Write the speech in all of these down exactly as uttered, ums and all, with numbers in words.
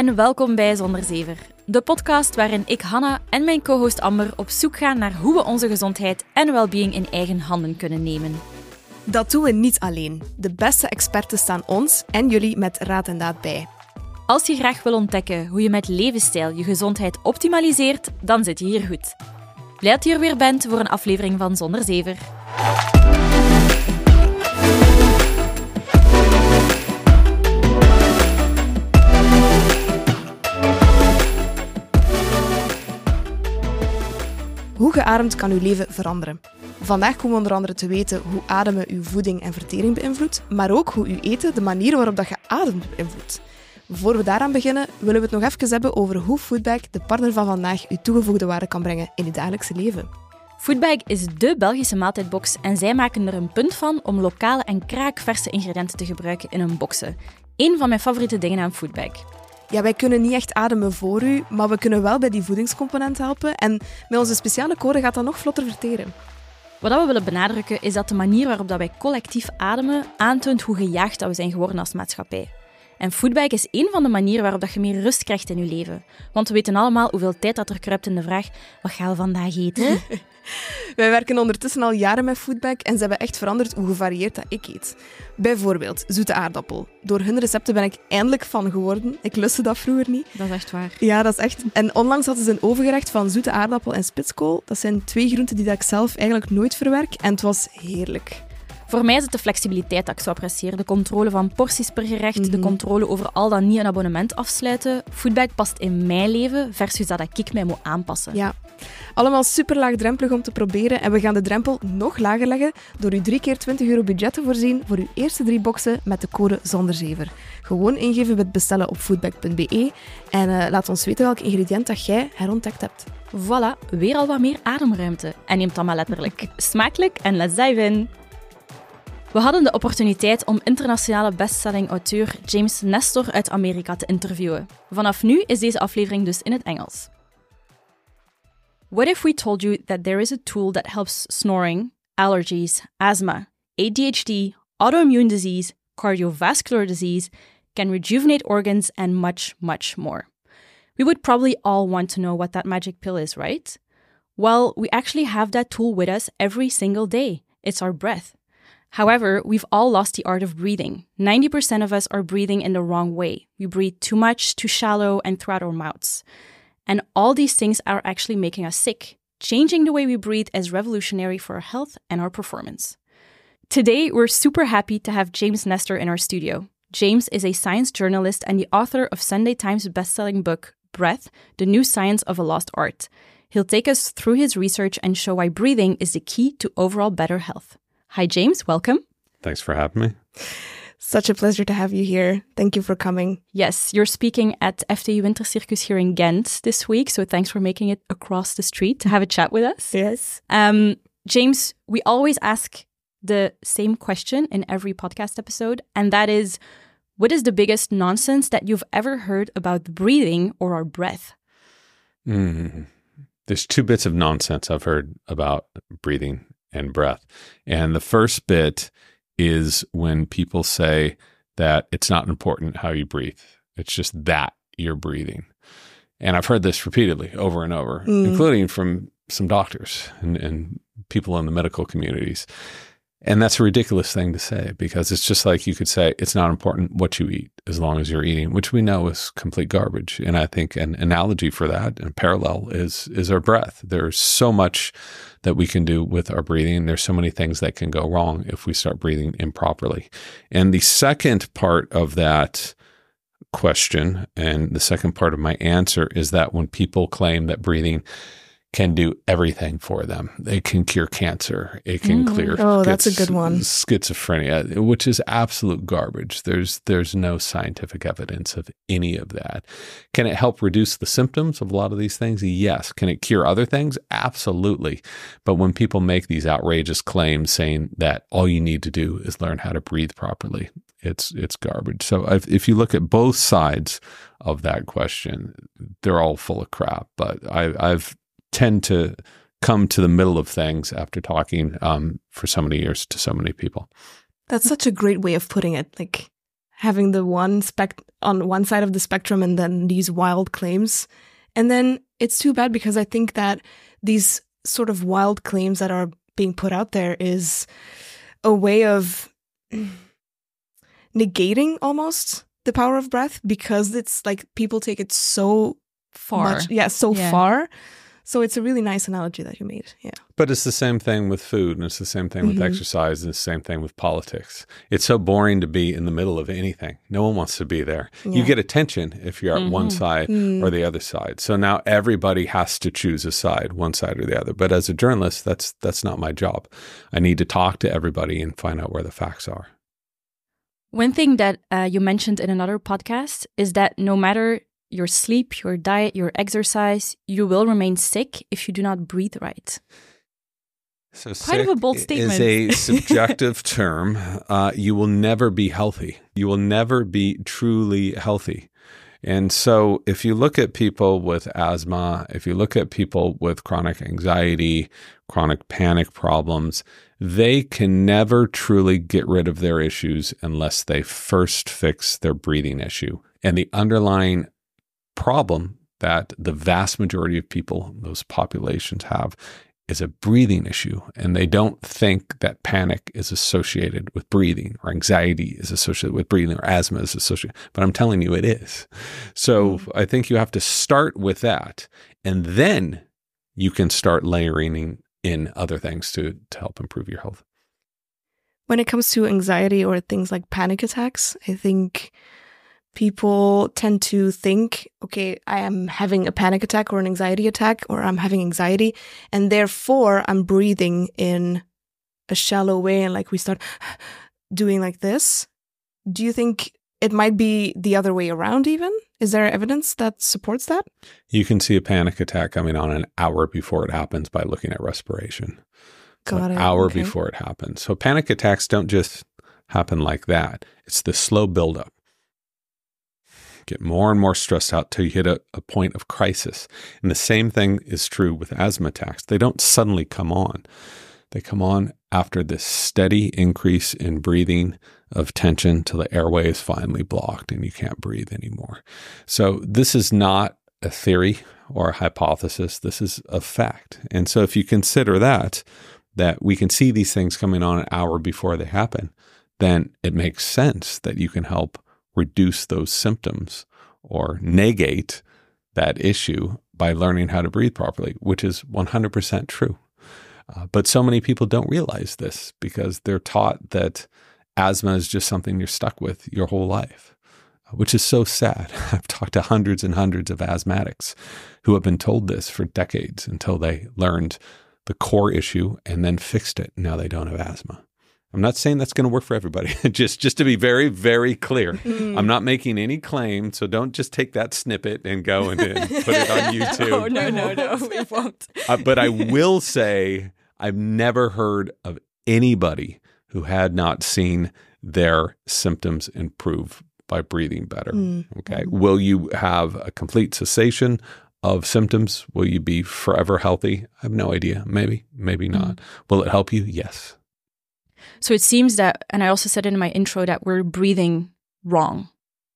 en welkom bij Zonder Zever. De podcast waarin ik, Hanna, en mijn co-host Amber op zoek gaan naar hoe we onze gezondheid en well-being in eigen handen kunnen nemen. Dat doen we niet alleen. De beste experten staan ons en jullie met raad en daad bij. Als je graag wil ontdekken hoe je met levensstijl je gezondheid optimaliseert, dan zit je hier goed. Blij dat je er weer bent voor een aflevering van Zonder Zever. Hoe geademd kan uw leven veranderen? Vandaag komen we onder andere te weten hoe ademen uw voeding en vertering beïnvloedt, maar ook hoe uw eten de manier waarop dat je ademt beïnvloedt. Voor we daaraan beginnen, willen we het nog even hebben over hoe Foodbag, de partner van vandaag, uw toegevoegde waarde kan brengen in het dagelijkse leven. Foodbag is dé Belgische maaltijdbox en zij maken er een punt van om lokale en kraakverse ingrediënten te gebruiken in hun boxen. Eén van mijn favoriete dingen aan Foodbag. Ja, wij kunnen niet echt ademen voor u, maar we kunnen wel bij die voedingscomponenten helpen. En met onze speciale code gaat dat nog vlotter verteren. Wat we willen benadrukken is dat de manier waarop wij collectief ademen aantoont hoe gejaagd dat we zijn geworden als maatschappij. En Foodbag is één van de manieren waarop je meer rust krijgt in je leven. Want we weten allemaal hoeveel tijd dat er kruipt in de vraag: wat gaan we vandaag eten? Wij werken ondertussen al jaren met Foodbag en ze hebben echt veranderd hoe gevarieerd dat ik eet. Bijvoorbeeld zoete aardappel. Door hun recepten ben ik eindelijk fan geworden. Ik lustte dat vroeger niet. Dat is echt waar. Ja, dat is echt. En onlangs hadden ze een overgerecht van zoete aardappel en spitskool. Dat zijn twee groenten die dat ik zelf eigenlijk nooit verwerk. En het was heerlijk. Voor mij is het de flexibiliteit dat ik zo apprecieer. De controle van porties per gerecht, mm-hmm. de controle over al dan niet een abonnement afsluiten. Foodbag past in mijn leven versus dat ik mij moet aanpassen. Ja, allemaal super laagdrempelig om te proberen. En we gaan de drempel nog lager leggen door u drie keer twintig euro budget te voorzien voor uw eerste drie boxen met de code Zonderzever. Gewoon ingeven met bestellen op foodbag punt b e en uh, laat ons weten welk ingrediënt dat jij herontdekt hebt. Voilà, weer al wat meer ademruimte. En neemt dat maar letterlijk. Smakelijk en let's dive in! We hadden de opportuniteit om internationale bestselling auteur James Nestor uit Amerika te interviewen. Vanaf nu is deze aflevering dus in het Engels. What if we told you that there is a tool that helps snoring, allergies, asthma, A D H D, autoimmune disease, cardiovascular disease, can rejuvenate organs and much, much more? We would probably all want to know what that magic pill is, right? Well, we actually have that tool with us every single day. It's our breath. However, we've all lost the art of breathing. ninety percent of us are breathing in the wrong way. We breathe too much, too shallow, and throughout our mouths. And all these things are actually making us sick. Changing the way we breathe is revolutionary for our health and our performance. Today, we're super happy to have James Nestor in our studio. James is a science journalist and the author of Sunday Times bestselling book, Breath, The New Science of a Lost Art. He'll take us through his research and show why breathing is the key to overall better health. Hi, James. Welcome. Thanks for having me. Such a pleasure to have you here. Thank you for coming. Yes, you're speaking at F T U Wintercircus here in Ghent this week, so thanks for making it across the street to have a chat with us. Yes. Um, James, we always ask the same question in every podcast episode, and that is, what is the biggest nonsense that you've ever heard about breathing or our breath? Mm. There's two bits of nonsense I've heard about breathing and breath. And the first bit is when people say that it's not important how you breathe. It's just that you're breathing. And I've heard this repeatedly over and over, mm. including from some doctors and, and people in the medical communities. And that's a ridiculous thing to say, because it's just like you could say it's not important what you eat as long as you're eating, which we know is complete garbage. And I think an analogy for that and parallel is is our breath. There's so much that we can do with our breathing. There's so many things that can go wrong if we start breathing improperly. And the second part of that question and the second part of my answer is that when people claim that breathing can do everything for them. It can cure cancer. It can mm. clear oh, that's a good one. schizophrenia, which is absolute garbage. There's there's no scientific evidence of any of that. Can it help reduce the symptoms of a lot of these things? Yes. Can it cure other things? Absolutely. But when people make these outrageous claims saying that all you need to do is learn how to breathe properly, it's it's garbage. So if, if you look at both sides of that question, they're all full of crap. But I, I've tend to come to the middle of things after talking um, for so many years to so many people. That's such a great way of putting it. Like, having the one spec on one side of the spectrum and then these wild claims. And then it's too bad because I think that these sort of wild claims that are being put out there is a way of negating almost the power of breath, because it's like people take it so Far. much, yeah, so Yeah. far. So it's a really nice analogy that you made. Yeah. But it's the same thing with food, and it's the same thing with Mhm. exercise, and it's the same thing with politics. It's so boring to be in the middle of anything. No one wants to be there. You Yeah. get attention if you're at one Mhm. side Mm. or the other side. So now everybody has to choose a side, one side or the other. But as a journalist, that's that's not my job. I need to talk to everybody and find out where the facts are. One thing that uh, you mentioned in another podcast is that no matter your sleep, your diet, your exercise, you will remain sick if you do not breathe right. So Quite of a sick bold is statement. a subjective term. Uh, you will never be healthy. You will never be truly healthy. And so if you look at people with asthma, if you look at people with chronic anxiety, chronic panic problems, they can never truly get rid of their issues unless they first fix their breathing issue. And the underlying problem that the vast majority of people, those populations have, is a breathing issue. And they don't think that panic is associated with breathing, or anxiety is associated with breathing, or asthma is associated. But I'm telling you, it is. So mm. I think you have to start with that. And then you can start layering in other things to, to help improve your health. When it comes to anxiety or things like panic attacks, I think people tend to think, okay, I am having a panic attack or an anxiety attack, or I'm having anxiety, and therefore I'm breathing in a shallow way, and like we start doing like this. Do you think it might be the other way around even? Is there evidence that supports that? You can see a panic attack coming on an hour before it happens by looking at respiration. So Got an it. hour Okay. before it happens. So panic attacks don't just happen like that. It's the slow buildup. Get more and more stressed out till you hit a, a point of crisis. And the same thing is true with asthma attacks. They don't suddenly come on. They come on after this steady increase in breathing of tension till the airway is finally blocked and you can't breathe anymore. So this is not a theory or a hypothesis. This is a fact. And so if you consider that, that we can see these things coming on an hour before they happen, then it makes sense that you can help reduce those symptoms or negate that issue by learning how to breathe properly, which is one hundred percent true. Uh, but so many people don't realize this because they're taught that asthma is just something you're stuck with your whole life, which is so sad. I've talked to hundreds and hundreds of asthmatics who have been told this for decades until they learned the core issue and then fixed it. Now they don't have asthma. I'm not saying that's going to work for everybody. just, just to be very, very clear, Mm. I'm not making any claim. So don't just take that snippet and go and, and put it on YouTube. Oh, no, no, no, we won't. Uh, but I will say I've never heard of anybody who had not seen their symptoms improve by breathing better. Mm. Okay. Will you have a complete cessation of symptoms? Will you be forever healthy? I have no idea. Maybe, maybe not. Will it help you? Yes. So it seems that, and I also said it in my intro, that we're breathing wrong.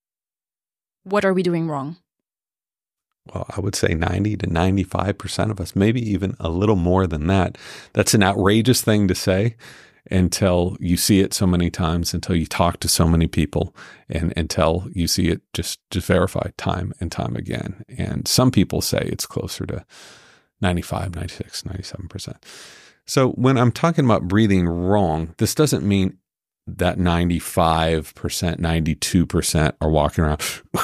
What are we doing wrong? Well, I would say ninety to ninety-five percent of us, maybe even a little more than that. That's an outrageous thing to say until you see it so many times, until you talk to so many people, and until you see it just, just verified time and time again. And some people say it's closer to ninety-five, ninety-six, ninety-seven percent. So when I'm talking about breathing wrong, this doesn't mean that ninety-five percent, ninety-two percent are walking around.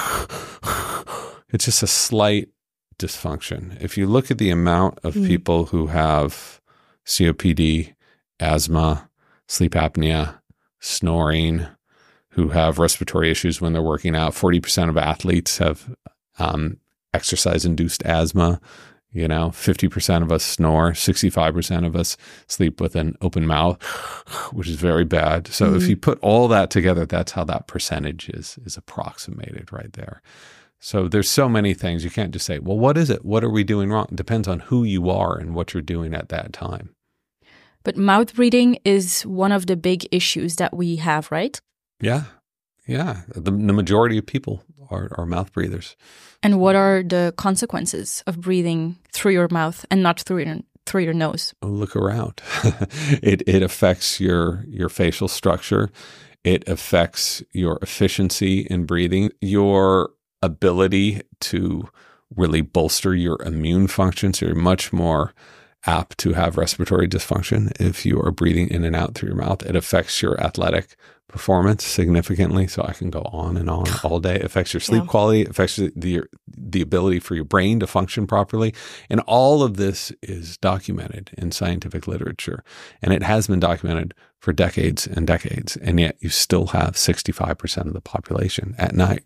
It's just a slight dysfunction. If you look at the amount of Mm. people who have C O P D, asthma, sleep apnea, snoring, who have respiratory issues when they're working out, forty percent of athletes have um, exercise-induced asthma. You know, fifty percent of us snore, sixty-five percent of us sleep with an open mouth, which is very bad. So Mm-hmm. if you put all that together, that's how that percentage is, is approximated right there. So there's so many things. You can't just say, well, what is it? What are we doing wrong? It depends on who you are and what you're doing at that time. But mouth breathing is one of the big issues that we have, right? Yeah. Yeah, the, the majority of people are, are mouth breathers. And what are the consequences of breathing through your mouth and not through your through your nose? Look around. it it affects your your facial structure. It affects your efficiency in breathing, your ability to really bolster your immune function. So you're much more apt to have respiratory dysfunction if you are breathing in and out through your mouth. It affects your athletic performance significantly. So I can go on and on all day. It affects your sleep yeah. quality. It affects the, the ability for your brain to function properly. And all of this is documented in scientific literature. And it has been documented for decades and decades. And yet you still have sixty-five percent of the population at night.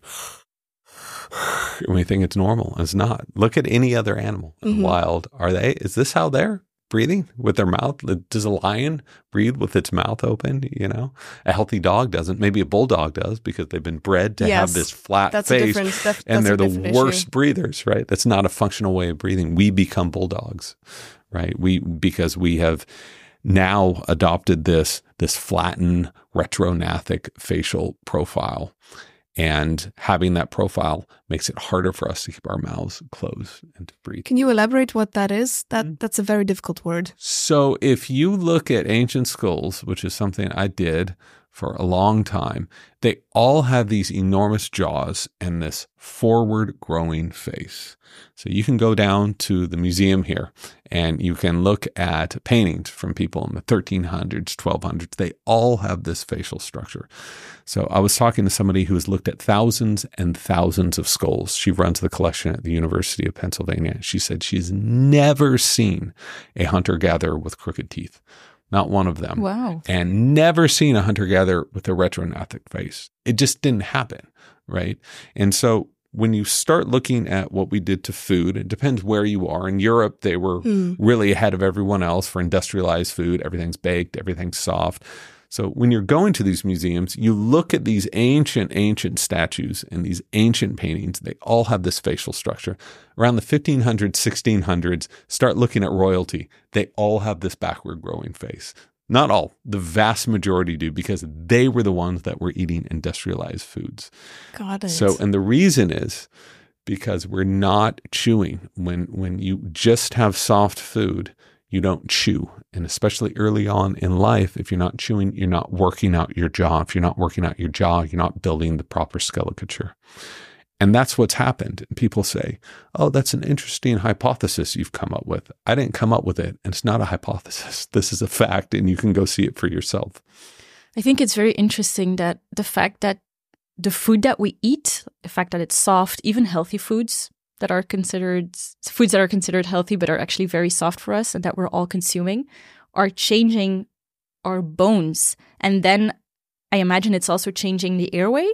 We think it's normal. It's not. Look at any other animal in mm-hmm. the wild. Are they? Is this how they're breathing? With their mouth? Does a lion breathe with its mouth open? You know, a healthy dog doesn't. Maybe a bulldog does because they've been bred to yes, have this flat that's face, a different, that's, and that's they're the worst issue. breathers. Right? That's not a functional way of breathing. We become bulldogs, right? We because we have now adopted this this flattened retrognathic facial profile. And having that profile makes it harder for us to keep our mouths closed and to breathe. Can you elaborate what that is? That That's a very difficult word. So if you look at ancient skulls, which is something I did for a long time, they all have these enormous jaws and this forward-growing face. So you can go down to the museum here and you can look at paintings from people in the thirteen hundreds, twelve hundreds. They all have this facial structure. So I was talking to somebody who has looked at thousands and thousands of skulls. She runs the collection at the University of Pennsylvania. She said she's never seen a hunter-gatherer with crooked teeth. Not one of them. Wow. And never seen a hunter-gatherer with a retrognathic face. It just didn't happen, right? And so when you start looking at what we did to food, it depends where you are. In Europe, they were mm. really ahead of everyone else for industrialized food. Everything's baked, everything's soft. So when you're going to these museums, you look at these ancient, ancient statues and these ancient paintings. They all have this facial structure. Around the fifteen hundreds, sixteen hundreds, start looking at royalty. They all have this backward growing face. Not all, the vast majority do, because they were the ones that were eating industrialized foods. Got it. So, and the reason is because we're not chewing. When, when you just have soft food, you don't chew. And especially early on in life, if you're not chewing, you're not working out your jaw. If you're not working out your jaw, you're not building the proper skeleton. And that's what's happened. And people say, oh, that's an interesting hypothesis you've come up with. I didn't come up with it. And it's not a hypothesis. This is a fact, and you can go see it for yourself. I think it's very interesting that the fact that the food that we eat, the fact that it's soft, even healthy foods that are considered, foods that are considered healthy but are actually very soft for us and that we're all consuming, are changing our bones. And then I imagine it's also changing the airway.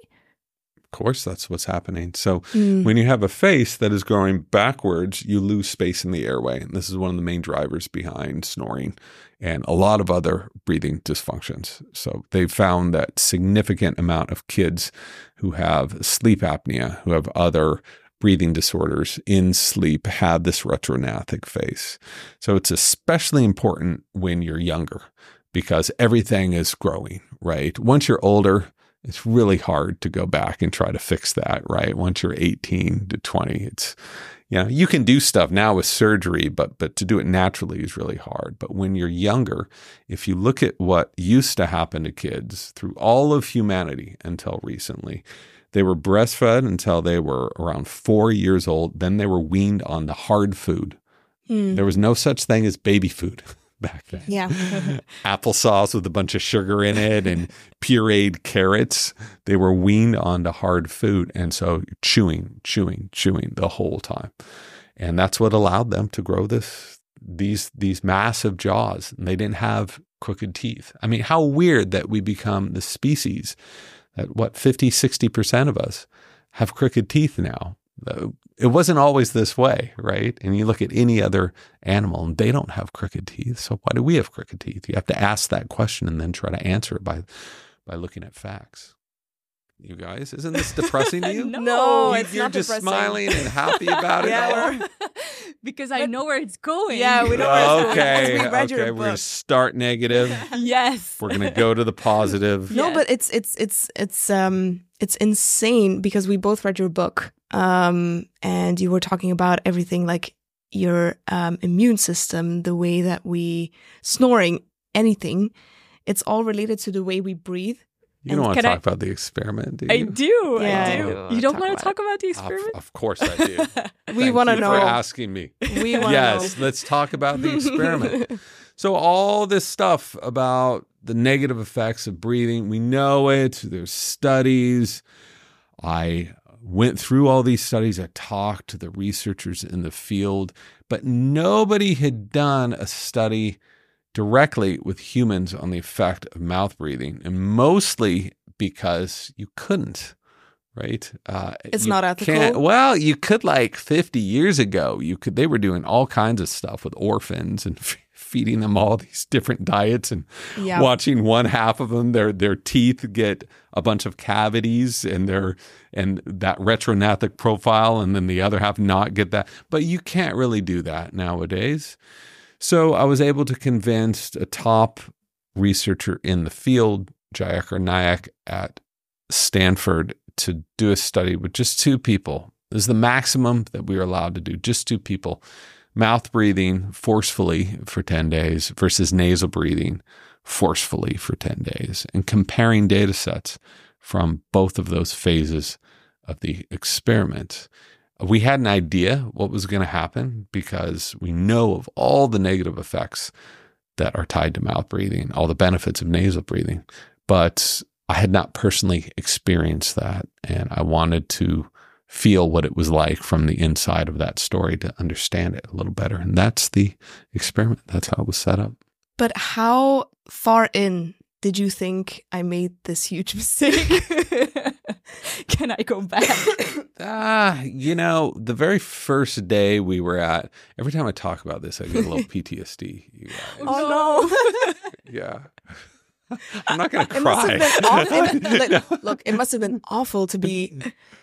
Of course, that's what's happening. So mm. when you have a face that is growing backwards, you lose space in the airway. And this is one of the main drivers behind snoring and a lot of other breathing dysfunctions. So they've found that significant amount of kids who have sleep apnea, who have other breathing disorders in sleep, have this retrognathic face. So it's especially important when you're younger because everything is growing, right? Once you're older, it's really hard to go back and try to fix that, right? Once you're eighteen to twenty, it's, you know, you can do stuff now with surgery, but but to do it naturally is really hard. But when you're younger, if you look at what used to happen to kids through all of humanity until recently, they were breastfed until they were around four years old. Then they were weaned on the hard food. Mm. There was no such thing as baby food back then. Yeah. Applesauce with a bunch of sugar in it and pureed carrots. They were weaned onto hard food. And so chewing, chewing, chewing the whole time. And that's what allowed them to grow this, these, these massive jaws. And they didn't have crooked teeth. I mean, how weird that we become the species that what fifty, sixty percent of us have crooked teeth now. It wasn't always this way, right? And you look at any other animal and they don't have crooked teeth. So why do we have crooked teeth? You have to ask that question and then try to answer it by by looking at facts. You guys, isn't this depressing to you? No, you, it's you're not just depressing. Smiling and happy about it. Yeah, all. because I know where it's going. Yeah, we know where it's going. Okay, We read your okay. We're going to book. start negative. Yes. We're going to go to the positive. No, Yeah. but it's it's it's it's um it's insane because we both read your book, um, and you were talking about everything like your um, immune system, the way that we snoring, anything. It's all related to the way we breathe. You don't want to can I- talk about the experiment, do I you? do. Yeah, I I do. do. You don't Talk want about to talk about the Of, experiment? of course I do. We Thank want to you know. for asking me. We want to Yes, know. let's talk about the experiment. So all this stuff about the negative effects of breathing, we know it. There's studies. I went through all these studies. I talked to the researchers in the field, but nobody had done a study directly with humans on the effect of mouth breathing, and mostly because you couldn't. Right? Uh, It's you not ethical? can't- Well, you could like fifty years ago. You could. They were doing all kinds of stuff with orphans and f- feeding them all these different diets and Yeah. watching one half of them their their teeth get a bunch of cavities and their and that retrognathic profile, and then the other half not get that. But you can't really do that nowadays. So I was able to convince a top researcher in the field, Jayakar Nayak at Stanford, to do a study with just two people. This is the maximum that we were allowed to do, just two people. Mouth breathing forcefully for ten days versus nasal breathing forcefully for ten days, and comparing data sets from both of those phases of the experiment. We had an idea what was going to happen because we know of all the negative effects that are tied to mouth breathing, all the benefits of nasal breathing, but I had not personally experienced that, and I wanted to feel what it was like from the inside of that story to understand it a little better. And that's the experiment. That's how it was set up. But how far in did you think I made this huge mistake? Can I go back? Ah, you know, the very first day we were at, every time I talk about this, I get a little P T S D. You guys. Oh no. Yeah. I'm not going to It must cry. have been awful. Look, look, it must have been awful to be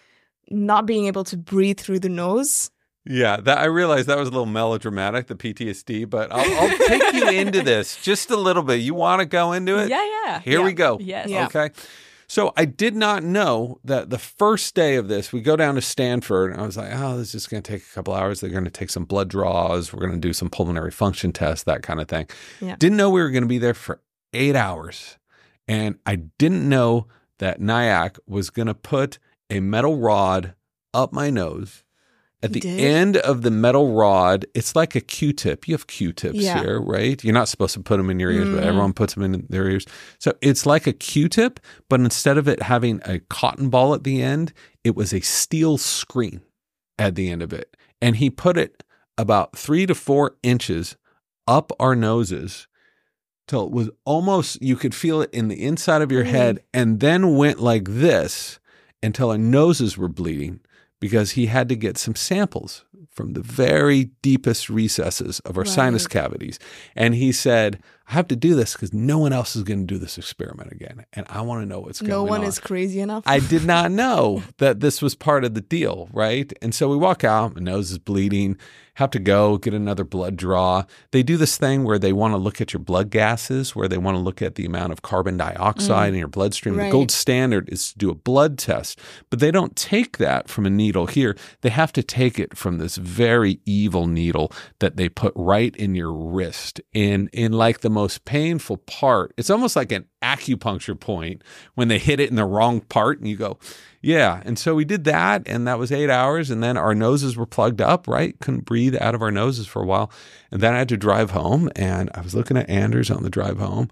not being able to breathe through the nose. Yeah, that I realized that was a little melodramatic, the P T S D, but I'll, I'll take you into this just a little bit. You want to go into it? Yeah, yeah. Here yeah. we go. Yes. Yeah. Okay. So I did not know that the first day of this, we go down to Stanford, and I was like, oh, this is just going to take a couple hours. They're going to take some blood draws. We're going to do some pulmonary function tests, that kind of thing. Yeah. Didn't know we were going to be there for eight hours. And I didn't know that Nayak was going to put a metal rod up my nose. At He the did? end of the metal rod, it's like a Q-tip. You have Q-tips Yeah. here, right? You're not supposed to put them in your ears, but Mhm. everyone puts them in their ears. So it's like a Q-tip, but instead of it having a cotton ball at the end, it was a steel screen at the end of it. And he put it about three to four inches up our noses till it was almost, you could feel it in the inside of your Mm. head, and then went like this until our noses were bleeding, because he had to get some samples from the very deepest recesses of our Right. sinus cavities. And he said, I have to do this because no one else is going to do this experiment again. And I want to know what's No going one on. is crazy enough. I did not know that this was part of the deal, right? And so we walk out, my nose is bleeding, have to go get another blood draw. They do this thing where they want to look at your blood gases, where they want to look at the amount of carbon dioxide in your bloodstream. Right. The gold standard is to do a blood test, but they don't take that from a needle here. They have to take it from this very evil needle that they put right in your wrist, in in like the most painful part. It's almost like an acupuncture point when they hit it in the wrong part, and you go, yeah. And so we did that, and that was eight hours, and then our noses were plugged up, right? Couldn't breathe out of our noses for a while. And then I had to drive home, and I was looking at Anders on the drive home.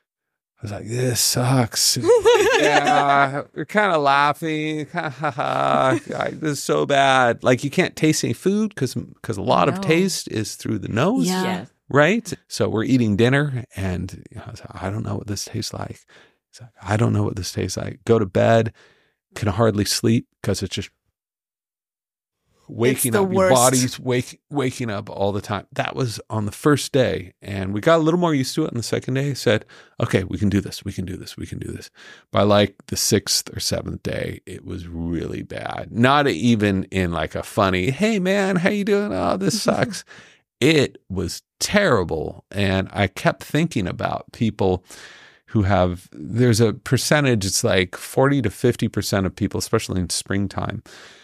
I was like, this sucks. Yeah, we're kind of laughing. Ha, ha, ha. Like, this is so bad. Like, you can't taste any food because because a lot of No. taste is through the nose. Yeah. Yes. Right? So we're eating dinner, and you know, I was like, I don't know what this tastes like. He's like, I don't know what this tastes like. Go to bed, can hardly sleep because it's just waking the up, your worst. body's wake, waking up all the time. That was on the first day. And we got a little more used to it on the second day. Said, okay, we can do this. We can do this. We can do this. By like the sixth or seventh day, it was really bad. Not even in like a funny, hey man, how you doing? Oh, this sucks. It was terrible. And I kept thinking about people who have, there's a percentage, it's like forty to fifty percent of people, especially in springtime,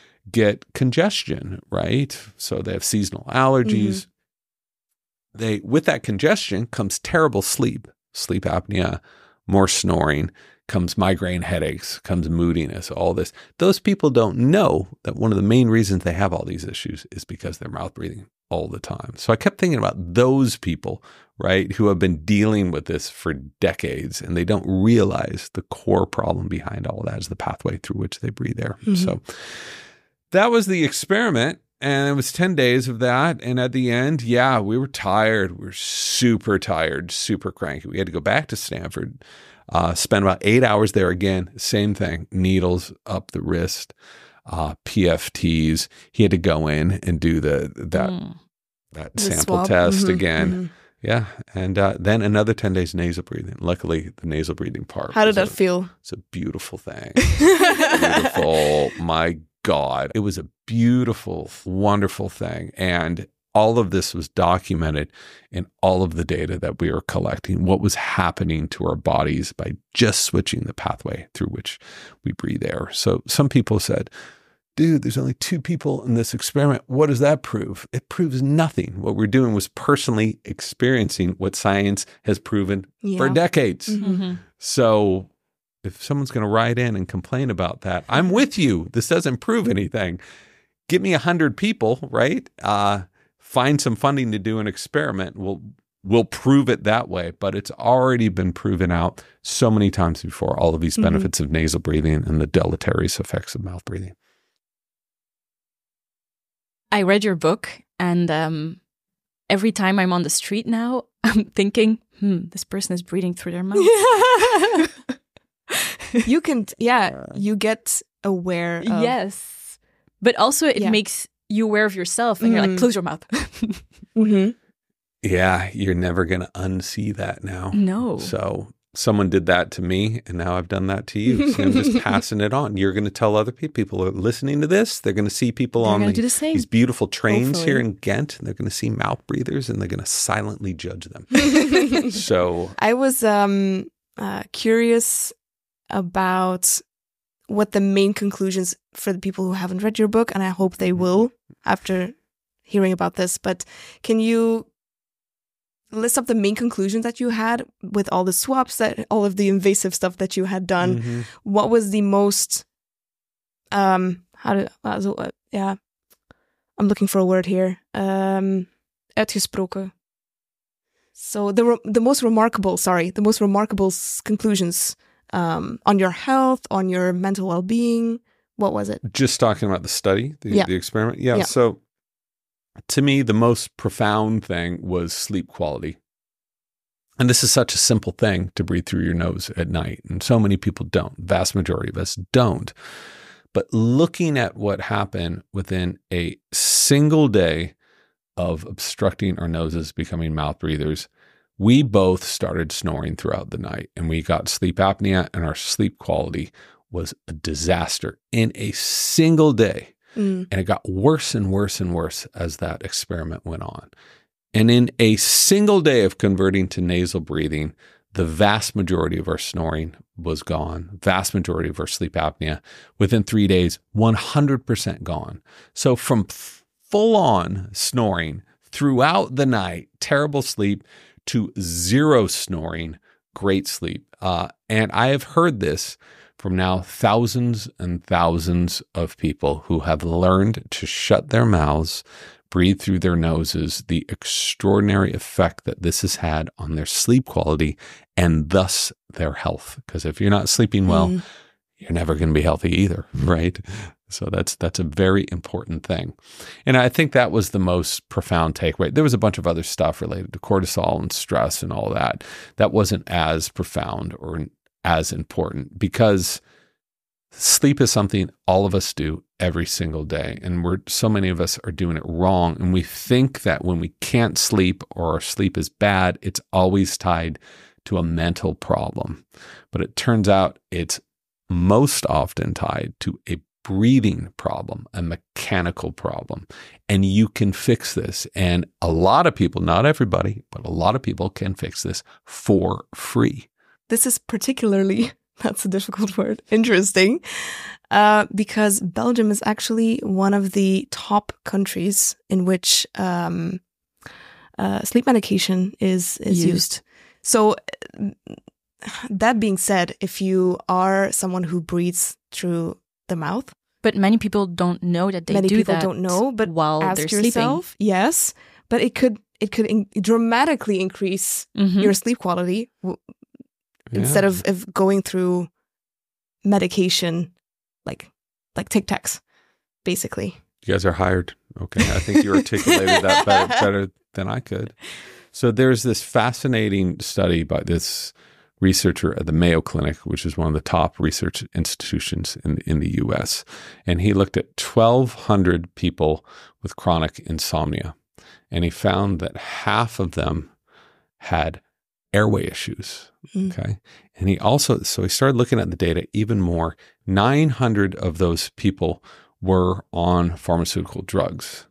get congestion, right? So they have seasonal allergies. Mm-hmm. They, with that congestion comes terrible sleep, sleep apnea, more snoring, comes migraine headaches, comes moodiness, all this. Those people don't know that one of the main reasons they have all these issues is because they're mouth breathing all the time. So I kept thinking about those people, right, who have been dealing with this for decades, and they don't realize the core problem behind all that is the pathway through which they breathe air. Mm-hmm. So that was the experiment, and it was ten days of that. And at the end, yeah, we were tired. We were super tired, super cranky. We had to go back to Stanford, uh, spend about eight hours there again. Same thing, needles up the wrist. Uh, P F Ts. He had to go in and do the that mm. that the sample swab. test mm-hmm, again. Mm-hmm. Yeah, and uh, then another ten days nasal breathing. Luckily, the nasal breathing part. How did that a, feel? It's a beautiful thing. Beautiful. My God, it was a beautiful, wonderful thing, and all of this was documented in all of the data that we were collecting, what was happening to our bodies by just switching the pathway through which we breathe air. So some people said, dude, there's only two people in this experiment. What does that prove? It proves nothing. What we're doing was personally experiencing what science has proven yeah. for decades. Mm-hmm. So if someone's going to write in and complain about that, I'm with you. This doesn't prove anything. Give me a hundred people, right? Uh, find some funding to do an experiment. We'll, we'll prove it that way, but it's already been proven out so many times before, all of these benefits mm-hmm. of nasal breathing and the deleterious effects of mouth breathing. I read your book, and um, every time I'm on the street now, I'm thinking, hmm, this person is breathing through their mouth. Yeah. you can, yeah, you get aware of... Yes. But also it yeah. makes you aware of yourself, and mm. you're like, close your mouth. mm-hmm. Yeah, you're never going to unsee that now. No. So someone did that to me, and now I've done that to you. So I'm just passing it on. You're going to tell other people. People are listening to this. They're going to see people they're on the, do the same. these beautiful trains Hopefully. here in Ghent. And they're going to see mouth breathers, and they're going to silently judge them. So I was um, uh, curious about what the main conclusions for the people who haven't read your book, and I hope they will after hearing about this. But can you list up the main conclusions that you had with all the swabs, that all of the invasive stuff that you had done? Mm-hmm. What was the most um how to uh, yeah I'm looking for a word here um uitgesproken, so the re- the most remarkable sorry the most remarkable s- conclusions um on your health, on your mental well-being? What was it? Just talking about the study, the, yeah. the experiment. Yeah, yeah. So to me, the most profound thing was sleep quality. And this is such a simple thing, to breathe through your nose at night. And so many people don't. Vast majority of us don't. But looking at what happened within a single day of obstructing our noses, becoming mouth breathers, we both started snoring throughout the night. And we got sleep apnea, and our sleep quality was a disaster in a single day. Mm. And it got worse and worse and worse as that experiment went on. And in a single day of converting to nasal breathing, the vast majority of our snoring was gone. Vast majority of our sleep apnea, within three days, one hundred percent gone. So from f- full-on snoring throughout the night, terrible sleep, to zero snoring, great sleep. Uh, and I have heard this from now thousands and thousands of people who have learned to shut their mouths, breathe through their noses, the extraordinary effect that this has had on their sleep quality and thus their health. Because if you're not sleeping well, mm. you're never going to be healthy either, right? So that's that's a very important thing. And I think that was the most profound takeaway. There was a bunch of other stuff related to cortisol and stress and all that. That wasn't as profound or as important, because sleep is something all of us do every single day. And we're so many of us are doing it wrong. And we think that when we can't sleep or our sleep is bad, it's always tied to a mental problem. But it turns out it's most often tied to a breathing problem, a mechanical problem. And you can fix this. And a lot of people, not everybody, but a lot of people can fix this for free. This is particularly, that's a difficult word, interesting, uh, because Belgium is actually one of the top countries in which um, uh, sleep medication is, is used. used. So that being said, if you are someone who breathes through the mouth. But many people don't know that they many do people that don't know, but while ask they're yourself, sleeping. Yes, but it could it could in- dramatically increase Mm-hmm. your sleep quality w- Yeah. instead of, of going through medication like like Tic Tacs, basically. You guys are hired. Okay. I think you articulated that better, better than I could. So there's this fascinating study by this researcher at the Mayo Clinic, which is one of the top research institutions in, in the U S. And he looked at twelve hundred people with chronic insomnia. And he found that half of them had airway issues. Mm. Okay. And he also, so he started looking at the data even more. nine hundred of those people were on pharmaceutical drugs.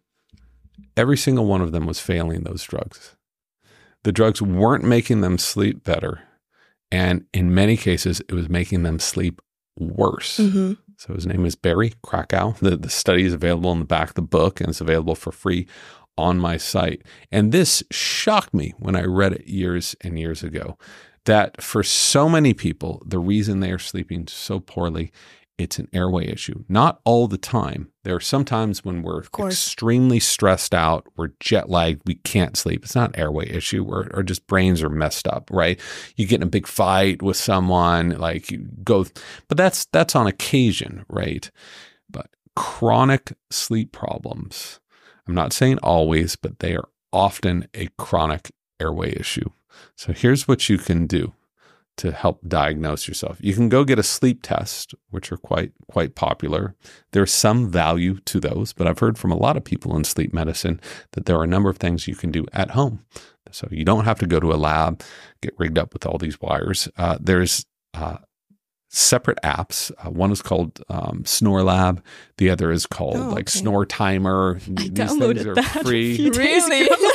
Every single one of them was failing those drugs. The drugs weren't making them sleep better. And in many cases, it was making them sleep worse. Mm-hmm. So his name is Barry Krakow. The, the study is available in the back of the book and it's available for free on my site. And this shocked me when I read it years and years ago, that for so many people, the reason they are sleeping so poorly, it's an airway issue. Not all the time. There are some times when we're extremely stressed out, we're jet lagged, we can't sleep. It's not an airway issue, or, or just brains are messed up, right? You get in a big fight with someone, like you go, but that's that's on occasion, right? But chronic sleep problems, I'm not saying always, but they are often a chronic airway issue. So here's what you can do to help diagnose yourself. You can go get a sleep test, which are quite quite popular. There's some value to those, but I've heard from a lot of people in sleep medicine that there are a number of things you can do at home. So you don't have to go to a lab, get rigged up with all these wires. Uh, there's uh, separate apps. Uh, one is called um, Snore Lab. The other is called oh, like okay. Snore Timer. I These downloaded things are that a free. few days Really? ago.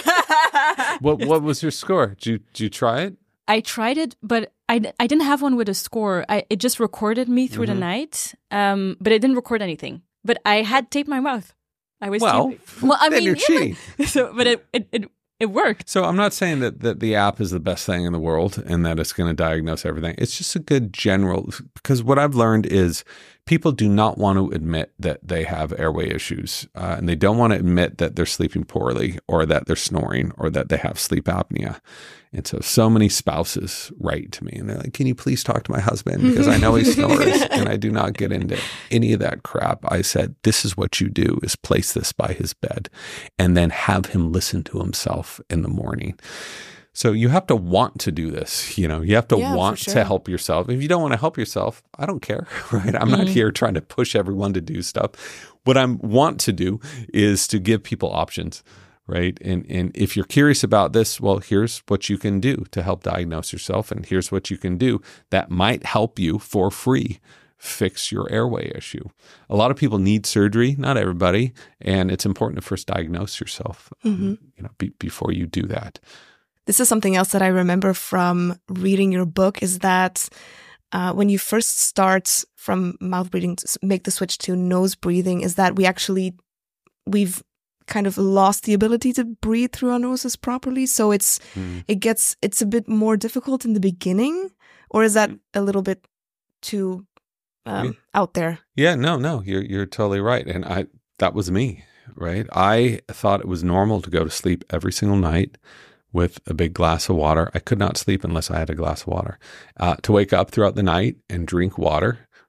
What what was your score? Did you did you try it? I tried it, but I, I didn't have one with a score. I, it just recorded me through Mm-hmm. the night, um, but it didn't record anything. But I had taped my mouth. I was Well, taping. Well, I then mean, you're yeah, cheating. but- so, but it, it it it worked. So I'm not saying that, that the app is the best thing in the world and that it's going to diagnose everything. It's just a good general, because what I've learned is people do not want to admit that they have airway issues, uh, and they don't want to admit that they're sleeping poorly or that they're snoring or that they have sleep apnea. And so, so many spouses write to me and they're like, can you please talk to my husband? Because I know he snores and I do not get into any of that crap. I said, this is what you do, is place this by his bed and then have him listen to himself in the morning. So you have to want to do this. You know, you have to Yeah, want for sure. to help yourself. If you don't want to help yourself, I don't care, right? I'm not here trying to push everyone to do stuff. What I want to do is to give people options, right? And and if you're curious about this, well, here's what you can do to help diagnose yourself, and here's what you can do that might help you for free fix your airway issue. A lot of people need surgery, not everybody, and it's important to first diagnose yourself, Mm-hmm. you know, be, before you do that. This is something else that I remember from reading your book, is that uh, when you first start from mouth breathing to s- make the switch to nose breathing, is that we actually, we've kind of lost the ability to breathe through our noses properly. So it's, Mm. it gets, it's a bit more difficult in the beginning, or is that a little bit too um, Yeah. out there? Yeah, no, no, you're you're totally right. And I that was me, right? I thought it was normal to go to sleep every single night with a big glass of water. I could not sleep unless I had a glass of water. Uh, to wake up throughout the night and drink water,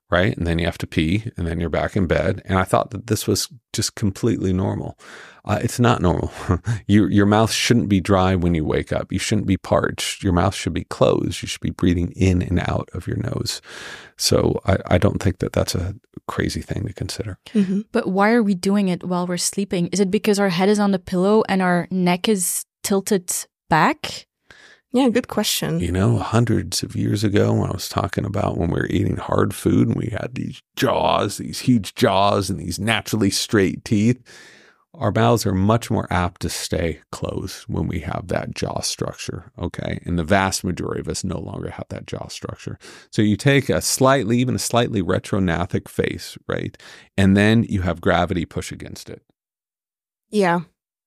right? And then you have to pee, and then you're back in bed. And I thought that this was just completely normal. Uh, it's not normal. your, your mouth shouldn't be dry when you wake up. You shouldn't be parched. Your mouth should be closed. You should be breathing in and out of your nose. So I, I don't think that that's a crazy thing to consider. Mm-hmm. But why are we doing it while we're sleeping? Is it because our head is on the pillow and our neck is tilted back? Yeah, good question. You know, hundreds of years ago when I was talking about when we were eating hard food and we had these jaws, these huge jaws and these naturally straight teeth, our mouths are much more apt to stay closed when we have that jaw structure, okay? And the vast majority of us no longer have that jaw structure. So you take a slightly, even a slightly retrognathic face, right? And then you have gravity push against it. Yeah.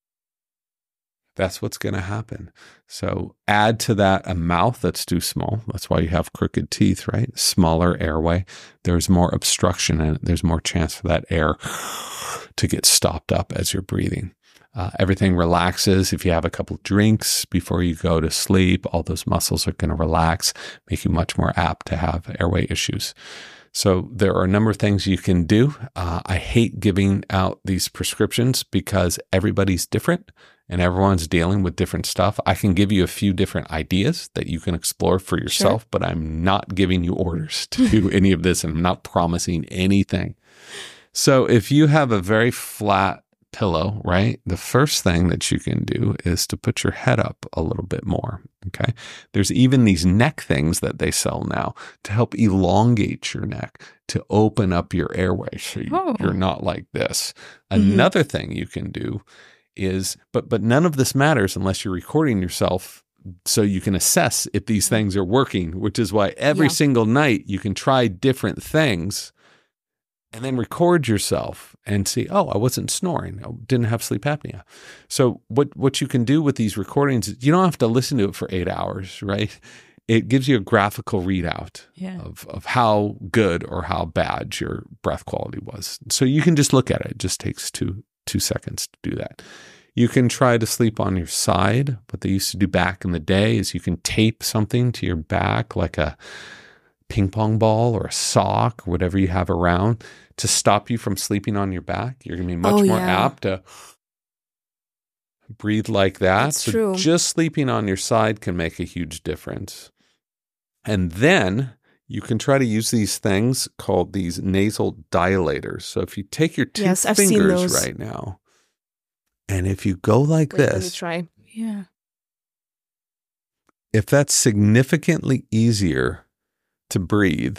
That's what's going to happen. So add to that a mouth that's too small. That's why you have crooked teeth, right? Smaller airway. There's more obstruction and there's more chance for that air to get stopped up as you're breathing. Uh, everything relaxes. If you have a couple drinks before you go to sleep, all those muscles are going to relax, make you much more apt to have airway issues. So there are a number of things you can do. Uh, I hate giving out these prescriptions because everybody's different and everyone's dealing with different stuff. I can give you a few different ideas that you can explore for yourself, sure. But I'm not giving you orders to do any of this, and I'm not promising anything. So if you have a very flat pillow, right, the first thing that you can do is to put your head up a little bit more, okay? There's even these neck things that they sell now to help elongate your neck, to open up your airway so you, oh. you're not like this. Mm-hmm. Another thing you can do is, but but none of this matters unless you're recording yourself so you can assess if these things are working, which is why every yeah. single night you can try different things and then record yourself and see, oh, I wasn't snoring. I didn't have sleep apnea. So what, what you can do with these recordings, is you don't have to listen to it for eight hours, right? It gives you a graphical readout yeah. of, of how good or how bad your breath quality was. So you can just look at it. It just takes two two seconds to do that. You can try to sleep on your side. What they used to do back in the day is you can tape something to your back like a ping pong ball or a sock, or whatever you have around, to stop you from sleeping on your back. You're going to be much oh, more yeah. apt to breathe like that. That's so true. Just sleeping on your side can make a huge difference. And then you can try to use these things called these nasal dilators. So if you take your two yes, I've seen fingers those. right now, and if you go like Wait, let me this, try. Yeah. if that's significantly easier to breathe,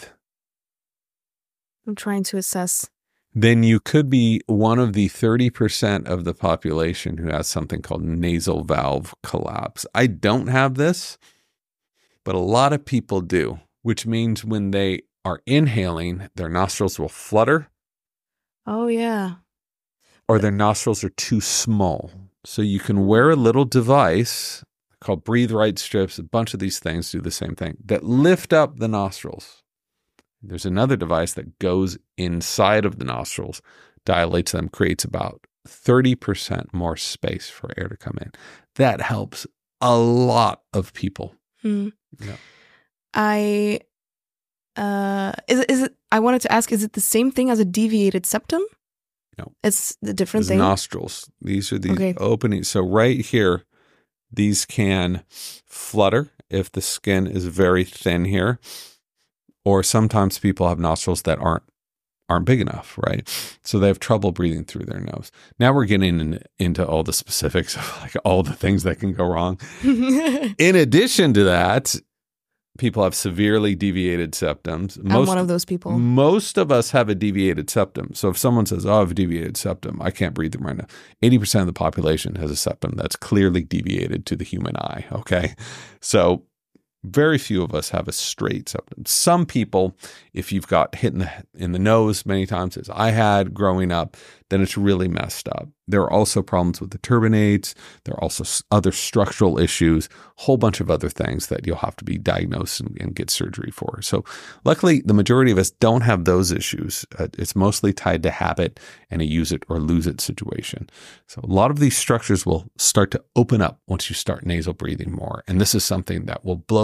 I'm trying to assess. then you could be one of the thirty percent of the population who has something called nasal valve collapse. I don't have this, but a lot of people do, which means when they are inhaling, their nostrils will flutter. Oh, yeah. Or their nostrils are too small. So you can wear a little device called Breathe Right strips. A bunch of these things do the same thing, that lift up the nostrils. There's another device that goes inside of the nostrils, dilates them, creates about thirty percent more space for air to come in. That helps a lot of people. Hmm. Yeah. I, uh, is it, is it, I wanted to ask, is it the same thing as a deviated septum? No. It's the different It's thing? nostrils. These are these Okay. openings. So right here, these can flutter if the skin is very thin here. Or sometimes people have nostrils that aren't aren't big enough, right? So they have trouble breathing through their nose. Now we're getting in, into all the specifics of like all the things that can go wrong. In addition to that, people have severely deviated septums. Most, I'm one of those people. Most of us have a deviated septum. So if someone says, oh, I have a deviated septum, I can't breathe them right now. eighty percent of the population has a septum that's clearly deviated to the human eye, okay? So very few of us have a straight septum. Some people, if you've got hit in the, in the nose many times, as I had growing up, then it's really messed up. There are also problems with the turbinates. There are also other structural issues, a whole bunch of other things that you'll have to be diagnosed and, and get surgery for. So luckily, the majority of us don't have those issues. Uh, it's mostly tied to habit and a use it or lose it situation. So a lot of these structures will start to open up once you start nasal breathing more. And this is something that will blow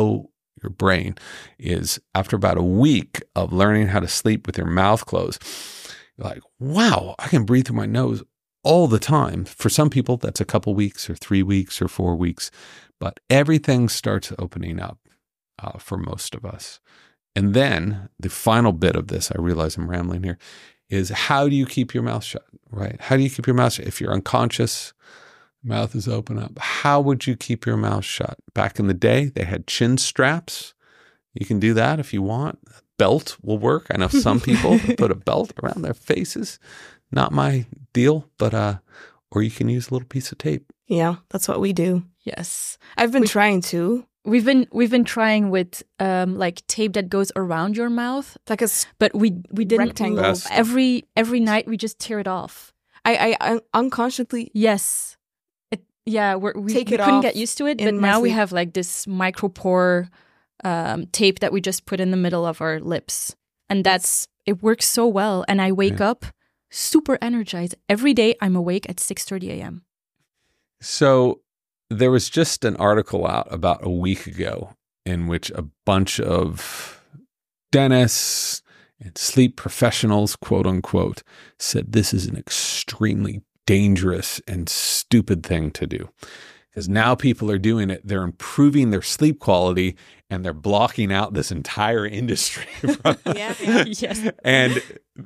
your brain is after about a week of learning how to sleep with your mouth closed, you're like, wow, I can breathe through my nose all the time. For some people, that's a couple weeks or three weeks or four weeks, but everything starts opening up uh, for most of us. And then the final bit of this, I realize I'm rambling here, is how do you keep your mouth shut, right? How do you keep your mouth shut? If you're unconscious, mouth is open up. How would you keep your mouth shut? Back in the day, they had chin straps. You can do that if you want. A belt will work. I know some people put a belt around their faces. Not my deal, but, uh, or you can use a little piece of tape. Yeah, that's what we do. Yes. I've been We- trying to. We've been we've been trying with um like tape that goes around your mouth, Like a, s- but we we didn't Rectangle. Best. every every night we just tear it off. I, I un- unconsciously, Yes. It, yeah, we're, we, Take we it couldn't off get used to it, in but my now we sleep. have like this micropore um, tape that we just put in the middle of our lips. And that's, it works so well. And I wake Yeah. up super energized. Every day I'm awake at six thirty a.m. So there was just an article out about a week ago in which a bunch of dentists and sleep professionals, quote unquote, said this is an extremely dangerous and stupid thing to do. Because now people are doing it, they're improving their sleep quality and they're blocking out this entire industry. From yeah, yeah. Yes. And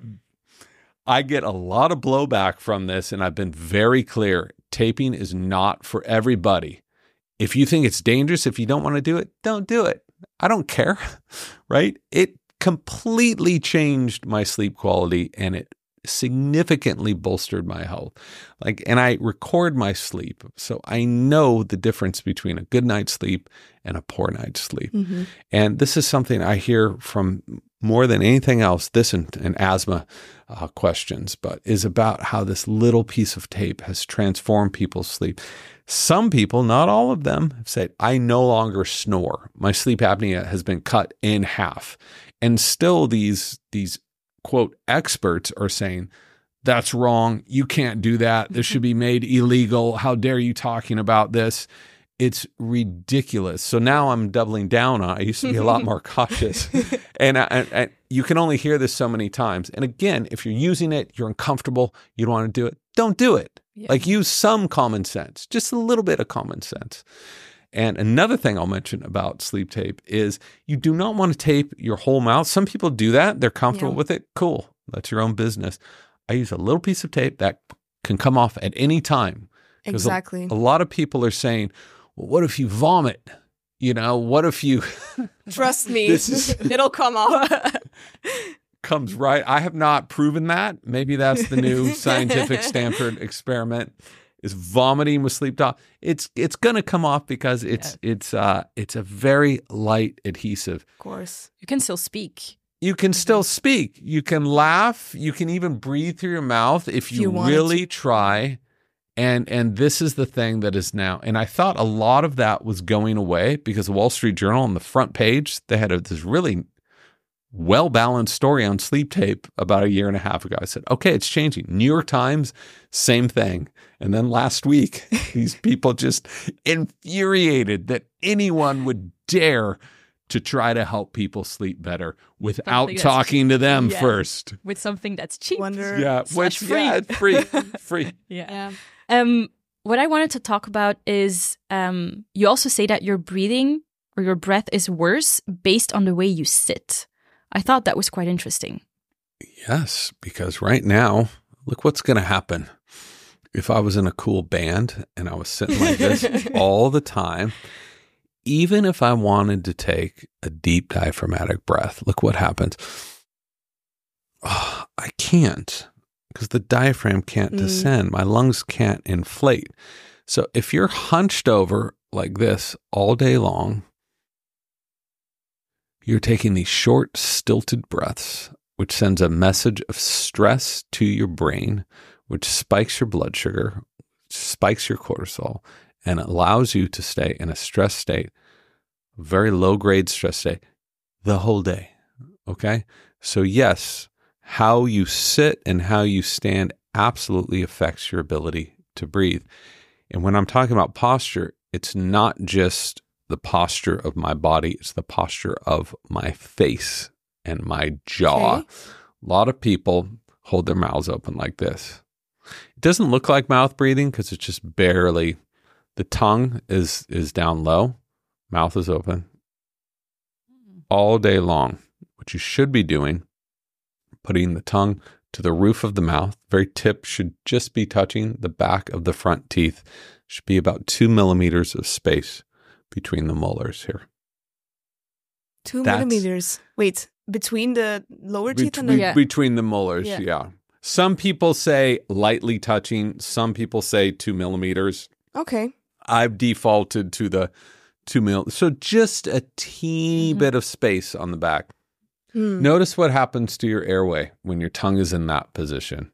I get a lot of blowback from this, and I've been very clear. Taping is not for everybody. If you think it's dangerous, if you don't want to do it, don't do it. I don't care, right? It completely changed my sleep quality, and it significantly bolstered my health. Like, and I record my sleep, so I know the difference between a good night's sleep and a poor night's sleep. Mm-hmm. And this is something I hear from more than anything else, this and, and asthma uh, questions, but is about how this little piece of tape has transformed people's sleep. Some people, not all of them, have said, I no longer snore. My sleep apnea has been cut in half. And still these, these quote, experts are saying, that's wrong. You can't do that. This should be made illegal. How dare you talking about this? It's ridiculous. So now I'm doubling down on it. I used to be a lot more cautious. And, I, and, and you can only hear this so many times. And again, if you're using it, you're uncomfortable, you don't want to do it, don't do it. Yeah. Like, use some common sense, just a little bit of common sense. And another thing I'll mention about sleep tape is you do not want to tape your whole mouth. Some people do that. They're comfortable Yeah. with it. Cool. That's your own business. I use a little piece of tape that can come off at any time. 'Cause a- Exactly. A lot of people are saying, well, what if you vomit? You know, what if you Trust me, This is- it'll come off. comes right? I have not proven that. Maybe that's the new scientific Stanford experiment. Is vomiting with sleep talk. It's it's gonna come off because it's it's uh it's a very light adhesive. Of course. You can still speak. You can still speak. You can laugh. You can even breathe through your mouth if you, you wanted really try. And and this is the thing that is now. And I thought a lot of that was going away because the Wall Street Journal on the front page, they had a, this really well-balanced story on sleep tape about a year and a half ago. I said, okay, it's changing. New York Times, same thing. And then last week, these people just infuriated that anyone would dare to try to help people sleep better without Something that's- talking to them Yeah. first. With something that's cheap. Wonder. Yeah, Slash which, free. yeah, it's free, free. Yeah. Yeah. Um, what I wanted to talk about is um, you also say that your breathing or your breath is worse based on the way you sit. I thought that was quite interesting. Yes, because right now, look what's going to happen. If I was in a cool band and I was sitting like this all the time, even if I wanted to take a deep diaphragmatic breath, look what happens. Oh, I can't because the diaphragm can't Mm. descend. My lungs can't inflate. So if you're hunched over like this all day long, you're taking these short, stilted breaths, which sends a message of stress to your brain, which spikes your blood sugar, spikes your cortisol, and allows you to stay in a stress state, very low-grade stress state, the whole day. Okay? So yes, how you sit and how you stand absolutely affects your ability to breathe. And when I'm talking about posture, it's not just the posture of my body. It's the posture of my face and my jaw. Okay. A lot of people hold their mouths open like this. It doesn't look like mouth breathing because it's just barely, the tongue is is down low, mouth is open all day long. What you should be doing, putting the tongue to the roof of the mouth, very tip should just be touching the back of the front teeth. Should be about two millimeters of space between the molars here. Two That's- millimeters. Wait, between the lower teeth Between, and the... Yeah. between the molars, Yeah. yeah. Some people say lightly touching. Some people say two millimeters. Okay. I've defaulted to the two mil. So just a teeny Mhm. bit of space on the back. Hmm. Notice what happens to your airway when your tongue is in that position.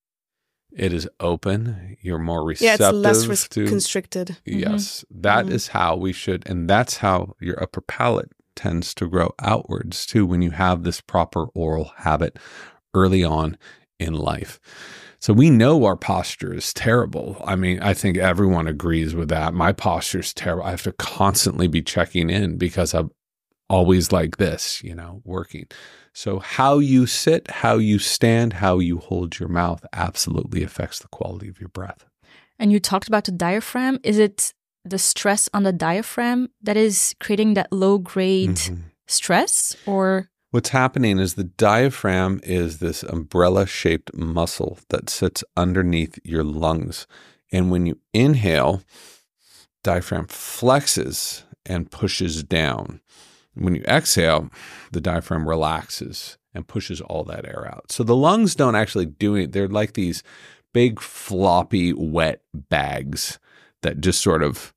It is open. You're more Yeah, receptive it's less res- to. constricted. Yes, that Mhm. is how we should, and that's how your upper palate tends to grow outwards too when you have this proper oral habit early on in life. So we know our posture is terrible. I mean, I think everyone agrees with that. My posture is terrible. I have to constantly be checking in because I'm always like this, you know, working. So how you sit, how you stand, how you hold your mouth absolutely affects the quality of your breath. And you talked about the diaphragm. Is it the stress on the diaphragm that is creating that low grade Mhm. stress, or? What's happening is the diaphragm is this umbrella-shaped muscle that sits underneath your lungs. And when you inhale, diaphragm flexes and pushes down. When you exhale, the diaphragm relaxes and pushes all that air out. So the lungs don't actually do it. They're like these big, floppy, wet bags that just sort of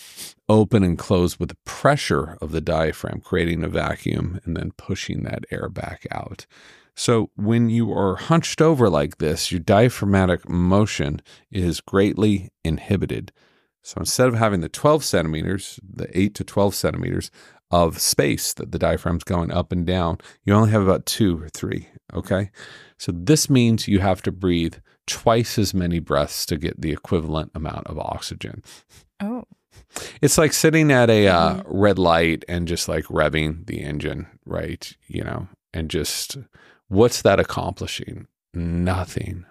open and close with the pressure of the diaphragm, creating a vacuum and then pushing that air back out. So when you are hunched over like this, your diaphragmatic motion is greatly inhibited. So instead of having the twelve centimeters, the eight to twelve centimeters of space that the diaphragm's going up and down, you only have about two or three, okay? So this means you have to breathe twice as many breaths to get the equivalent amount of oxygen. Oh. It's like sitting at a uh, Mhm. red light and just like revving the engine, right? You know, and just what's that accomplishing? Nothing.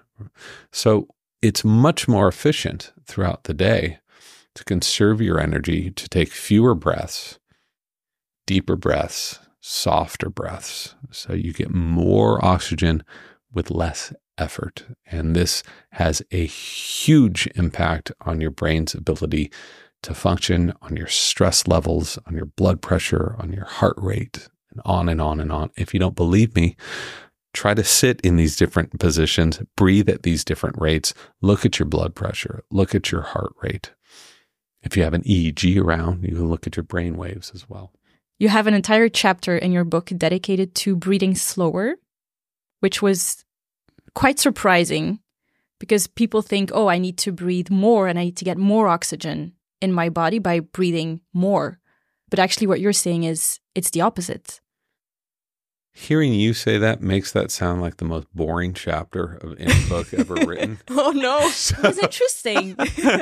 So it's much more efficient throughout the day to conserve your energy, to take fewer breaths, deeper breaths, softer breaths, so you get more oxygen with less effort. And this has a huge impact on your brain's ability to function, on your stress levels, on your blood pressure, on your heart rate, and on and on and on. If you don't believe me, try to sit in these different positions, breathe at these different rates, look at your blood pressure, look at your heart rate. If you have an E E G around, you can look at your brain waves as well. You have an entire chapter in your book dedicated to breathing slower, which was quite surprising because people think, oh, I need to breathe more and I need to get more oxygen in my body by breathing more. But actually what you're saying is it's the opposite. Hearing you say that makes that sound like the most boring chapter of any book ever written. Oh, no. It was interesting.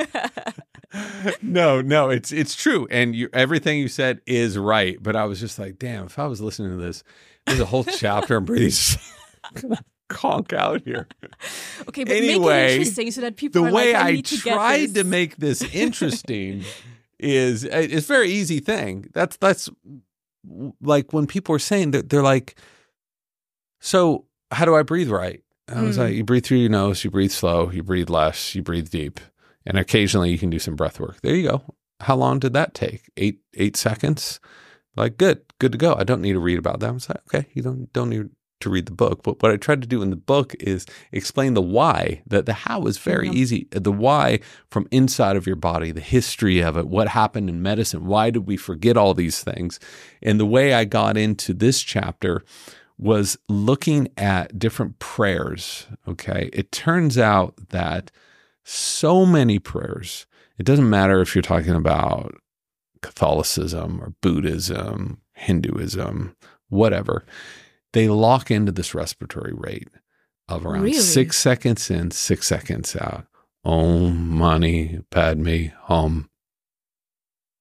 no, no, it's it's true, and you, everything you said is right. But I was just like, damn, if I was listening to this, there's a whole chapter on breathing. Conk out here. Okay, but Anyway, make it interesting so that people The are way like, I, I need to get tried this. to make this interesting is it's a very easy thing. That's that's like when people are saying that they're like, so how do I breathe right? And I was Mm. like, you breathe through your nose, you breathe slow, you breathe less, you breathe deep. And occasionally you can do some breath work. There you go. How long did that take? Eight eight seconds? Like, good, good to go. I don't need to read about that. I was like, okay, you don't don't need to read the book. But what I tried to do in the book is explain the why. That the how is very Yeah. easy. The why from inside of your body, the history of it, what happened in medicine, why did we forget all these things? And the way I got into this chapter was looking at different prayers, okay? It turns out that so many prayers, it doesn't matter if you're talking about Catholicism or Buddhism, Hinduism, whatever, they lock into this respiratory rate of around Really? six seconds in, six seconds out. Om Mani Padme Hum.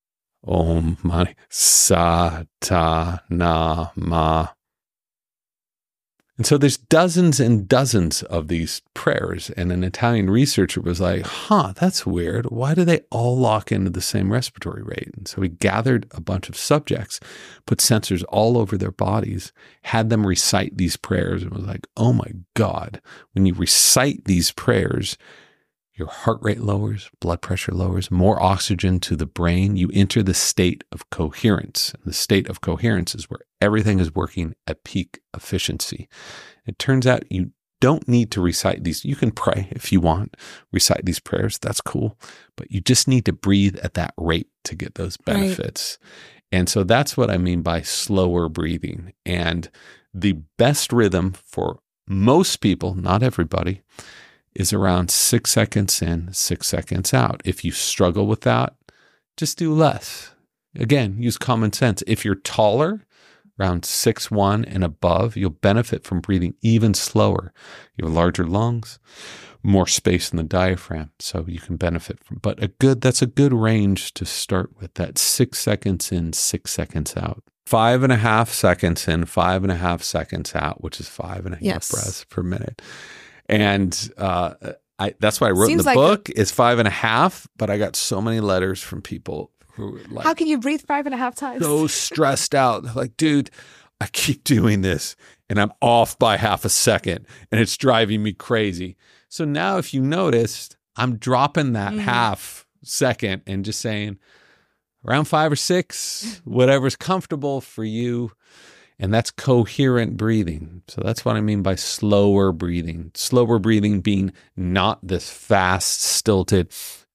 Om mani sa ta na ma. And so there's dozens and dozens of these prayers. And an Italian researcher was like, huh, that's weird. Why do they all lock into the same respiratory rate? And so he gathered a bunch of subjects, put sensors all over their bodies, had them recite these prayers, and was like, oh my God, when you recite these prayers, your heart rate lowers, blood pressure lowers, more oxygen to the brain. You enter the state of coherence. And the state of coherence is where everything is working at peak efficiency. It turns out you don't need to recite these. You can pray if you want, recite these prayers. That's cool. But you just need to breathe at that rate to get those benefits. Right. And so that's what I mean by slower breathing. And the best rhythm for most people, not everybody, is around six seconds in, six seconds out. If you struggle with that, just do less. Again, use common sense. If you're taller, around six one and above, you'll benefit from breathing even slower. You have larger lungs, more space in the diaphragm, so you can benefit from. But a good that's a good range to start with. That six seconds in, six seconds out. Five and a half seconds in, five and a half seconds out, which is five and a half yes. breaths per minute. And uh, I, that's why I wrote Seems in the like book a- is five and a half, but I got so many letters from people who were like, how can you breathe five and a half times? So stressed out. They're like, dude, I keep doing this and I'm off by half a second and it's driving me crazy. So now if you noticed, I'm dropping that mm. half second and just saying around five or six, whatever's comfortable for you. And that's coherent breathing. So that's what I mean by slower breathing. Slower breathing being not this fast, stilted.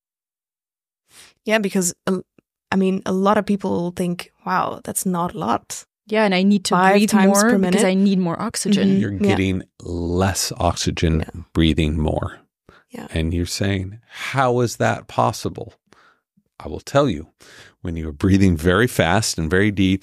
Yeah, because, I mean, a lot of people think, wow, that's not a lot. Yeah, and I need to Five breathe times more per minute. because I need more oxygen. Mm-hmm. You're getting yeah. less oxygen, yeah. breathing more. Yeah. And you're saying, how is that possible? I will tell you, when you're breathing very fast and very deep,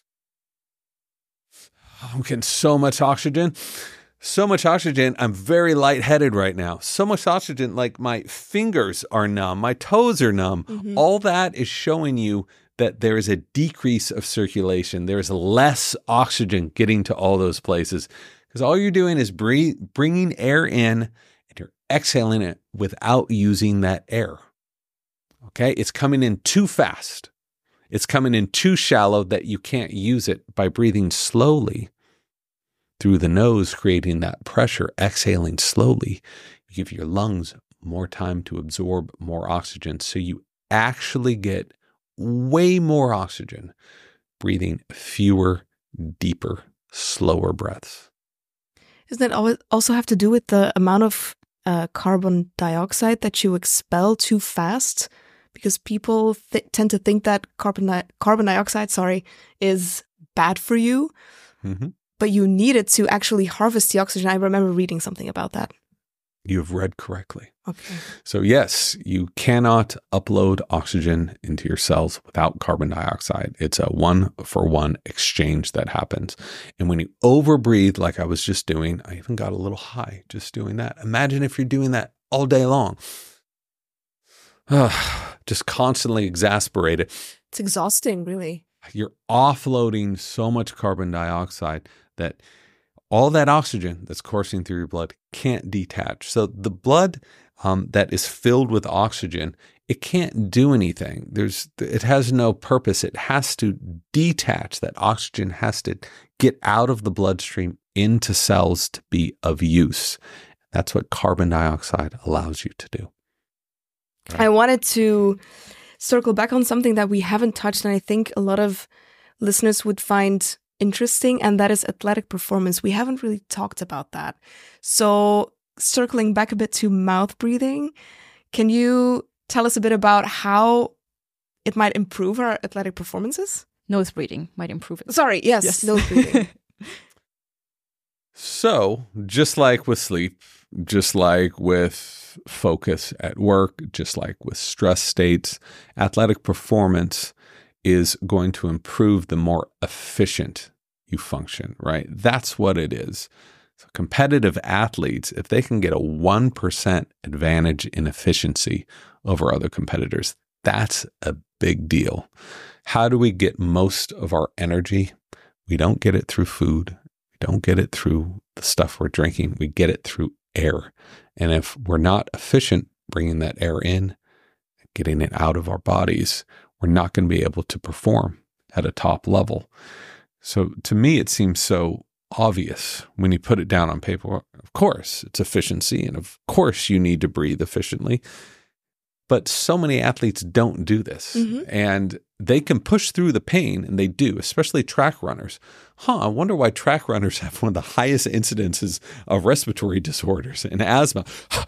I'm getting so much oxygen, so much oxygen. I'm very lightheaded right now. So much oxygen, like my fingers are numb, my toes are numb. Mm-hmm. All that is showing you that there is a decrease of circulation. There is less oxygen getting to all those places because all you're doing is breathe, bringing air in and you're exhaling it without using that air. Okay, it's coming in too fast. It's coming in too shallow that you can't use it. By breathing slowly through the nose, creating that pressure, exhaling slowly, you give your lungs more time to absorb more oxygen. So you actually get way more oxygen, breathing fewer, deeper, slower breaths. Doesn't that also have to do with the amount of uh, carbon dioxide that you expel too fast? Because people th- tend to think that carbon di- carbon dioxide, sorry, is bad for you, mm-hmm. but you need it to actually harvest the oxygen. I remember reading something about that. You have read correctly. Okay. So yes, you cannot upload oxygen into your cells without carbon dioxide. It's a one-for-one exchange that happens. And when you overbreathe, like I was just doing, I even got a little high just doing that. Imagine if you're doing that all day long. Just constantly exasperated. It's exhausting, really. You're offloading so much carbon dioxide that all that oxygen that's coursing through your blood can't detach. So the blood um, that is filled with oxygen, it can't do anything. There's, it has no purpose. It has to detach. That oxygen has to get out of the bloodstream into cells to be of use. That's what carbon dioxide allows you to do. Right. I wanted to circle back on something that we haven't touched, and I think a lot of listeners would find interesting, and that is athletic performance. We haven't really talked about that. So circling back a bit to mouth breathing, can you tell us a bit about how it might improve our athletic performances? Nose breathing might improve it. Sorry, yes, yes. Nose breathing. So just like with sleep, just like with focus at work, just like with stress states, athletic performance is going to improve the more efficient you function, right? That's what it is. So competitive athletes, if they can get a one percent advantage in efficiency over other competitors, that's a big deal. How do we get most of our energy? We don't get it through food. We don't get it through the stuff we're drinking. We get it through air. And if we're not efficient bringing that air in, getting it out of our bodies, we're not going to be able to perform at a top level. So to me, it seems so obvious when you put it down on paper. Of course, it's efficiency, and of course you need to breathe efficiently. But so many athletes don't do this, mm-hmm. and they can push through the pain, and they do, especially track runners. Huh, I wonder why track runners have one of the highest incidences of respiratory disorders and asthma.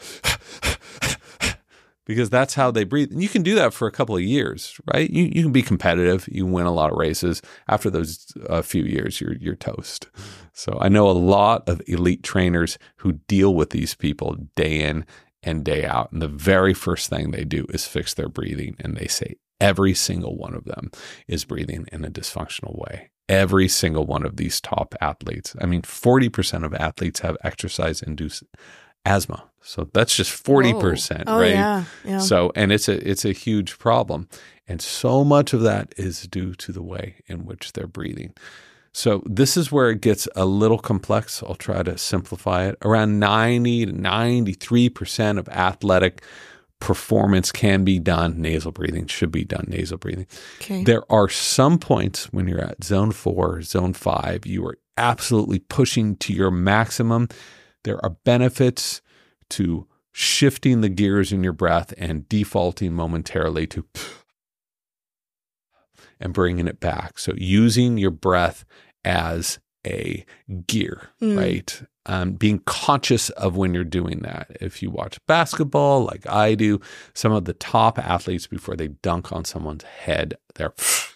Because that's how they breathe. And you can do that for a couple of years, right? You you can be competitive. You win a lot of races. After those uh, few years, you're you're toast. So I know a lot of elite trainers who deal with these people day in and day out. And the very first thing they do is fix their breathing. And they say every single one of them is breathing in a dysfunctional way. Every single one of these top athletes. I mean, forty percent of athletes have exercise-induced asthma. So that's just forty percent, oh, right? Yeah, yeah. So, and it's a, it's a huge problem. And so much of that is due to the way in which they're breathing. So this is where it gets a little complex. I'll try to simplify it. Around ninety to ninety-three percent of athletic performance can be done nasal breathing, should be done nasal breathing. Okay. There are some points when you're at zone four, zone five, you are absolutely pushing to your maximum. There are benefits to shifting the gears in your breath and defaulting momentarily to and bringing it back. So using your breath as a gear, mm. right? Um, being conscious of when you're doing that. If you watch basketball like I do, some of the top athletes, before they dunk on someone's head, they're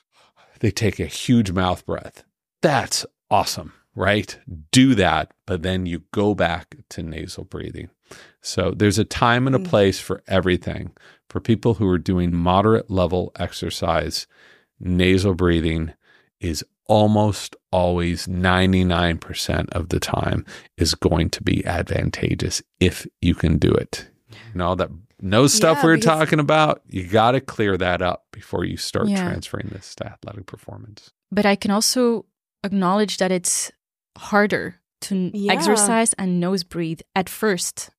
they take a huge mouth breath. That's awesome. Right? Do that, but then you go back to nasal breathing. So there's a time and a place for everything. For people who are doing moderate level exercise, nasal breathing is almost always ninety-nine percent of the time is going to be advantageous if you can do it. You know, that nose stuff yeah, we were talking about, you got to clear that up before you start yeah. transferring this to athletic performance. But I can also acknowledge that it's harder to yeah. exercise and nose breathe at first.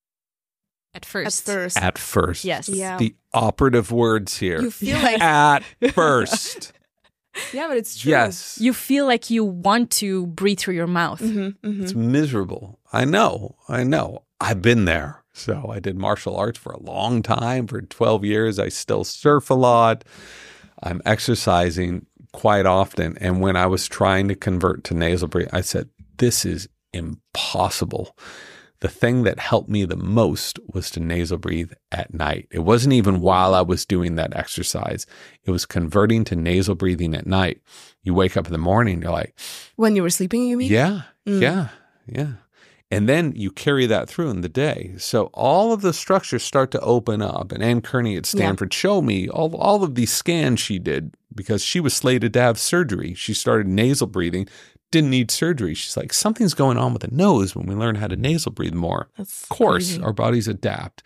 At first. At first. At first. Yes. Yeah. The operative words here. You feel like at first. Yeah, but it's true. Yes. You feel like you want to breathe through your mouth. Mm-hmm, mm-hmm. It's miserable. I know. I know. I've been there. So I did martial arts for a long time. For twelve years, I still surf a lot. I'm exercising quite often. And when I was trying to convert to nasal breathing, I said, this is impossible. The thing that helped me the most was to nasal breathe at night. It wasn't even while I was doing that exercise. It was converting to nasal breathing at night. You wake up in the morning, you're like... When you were sleeping, you mean? Yeah, mm. yeah, yeah. And then you carry that through in the day. So all of the structures start to open up. And Ann Kearney at Stanford yeah. showed me all, all of these scans she did because she was slated to have surgery. She started nasal breathing, didn't need surgery. She's like, something's going on with the nose when we learn how to nasal breathe more. That's of course, crazy. Our bodies adapt.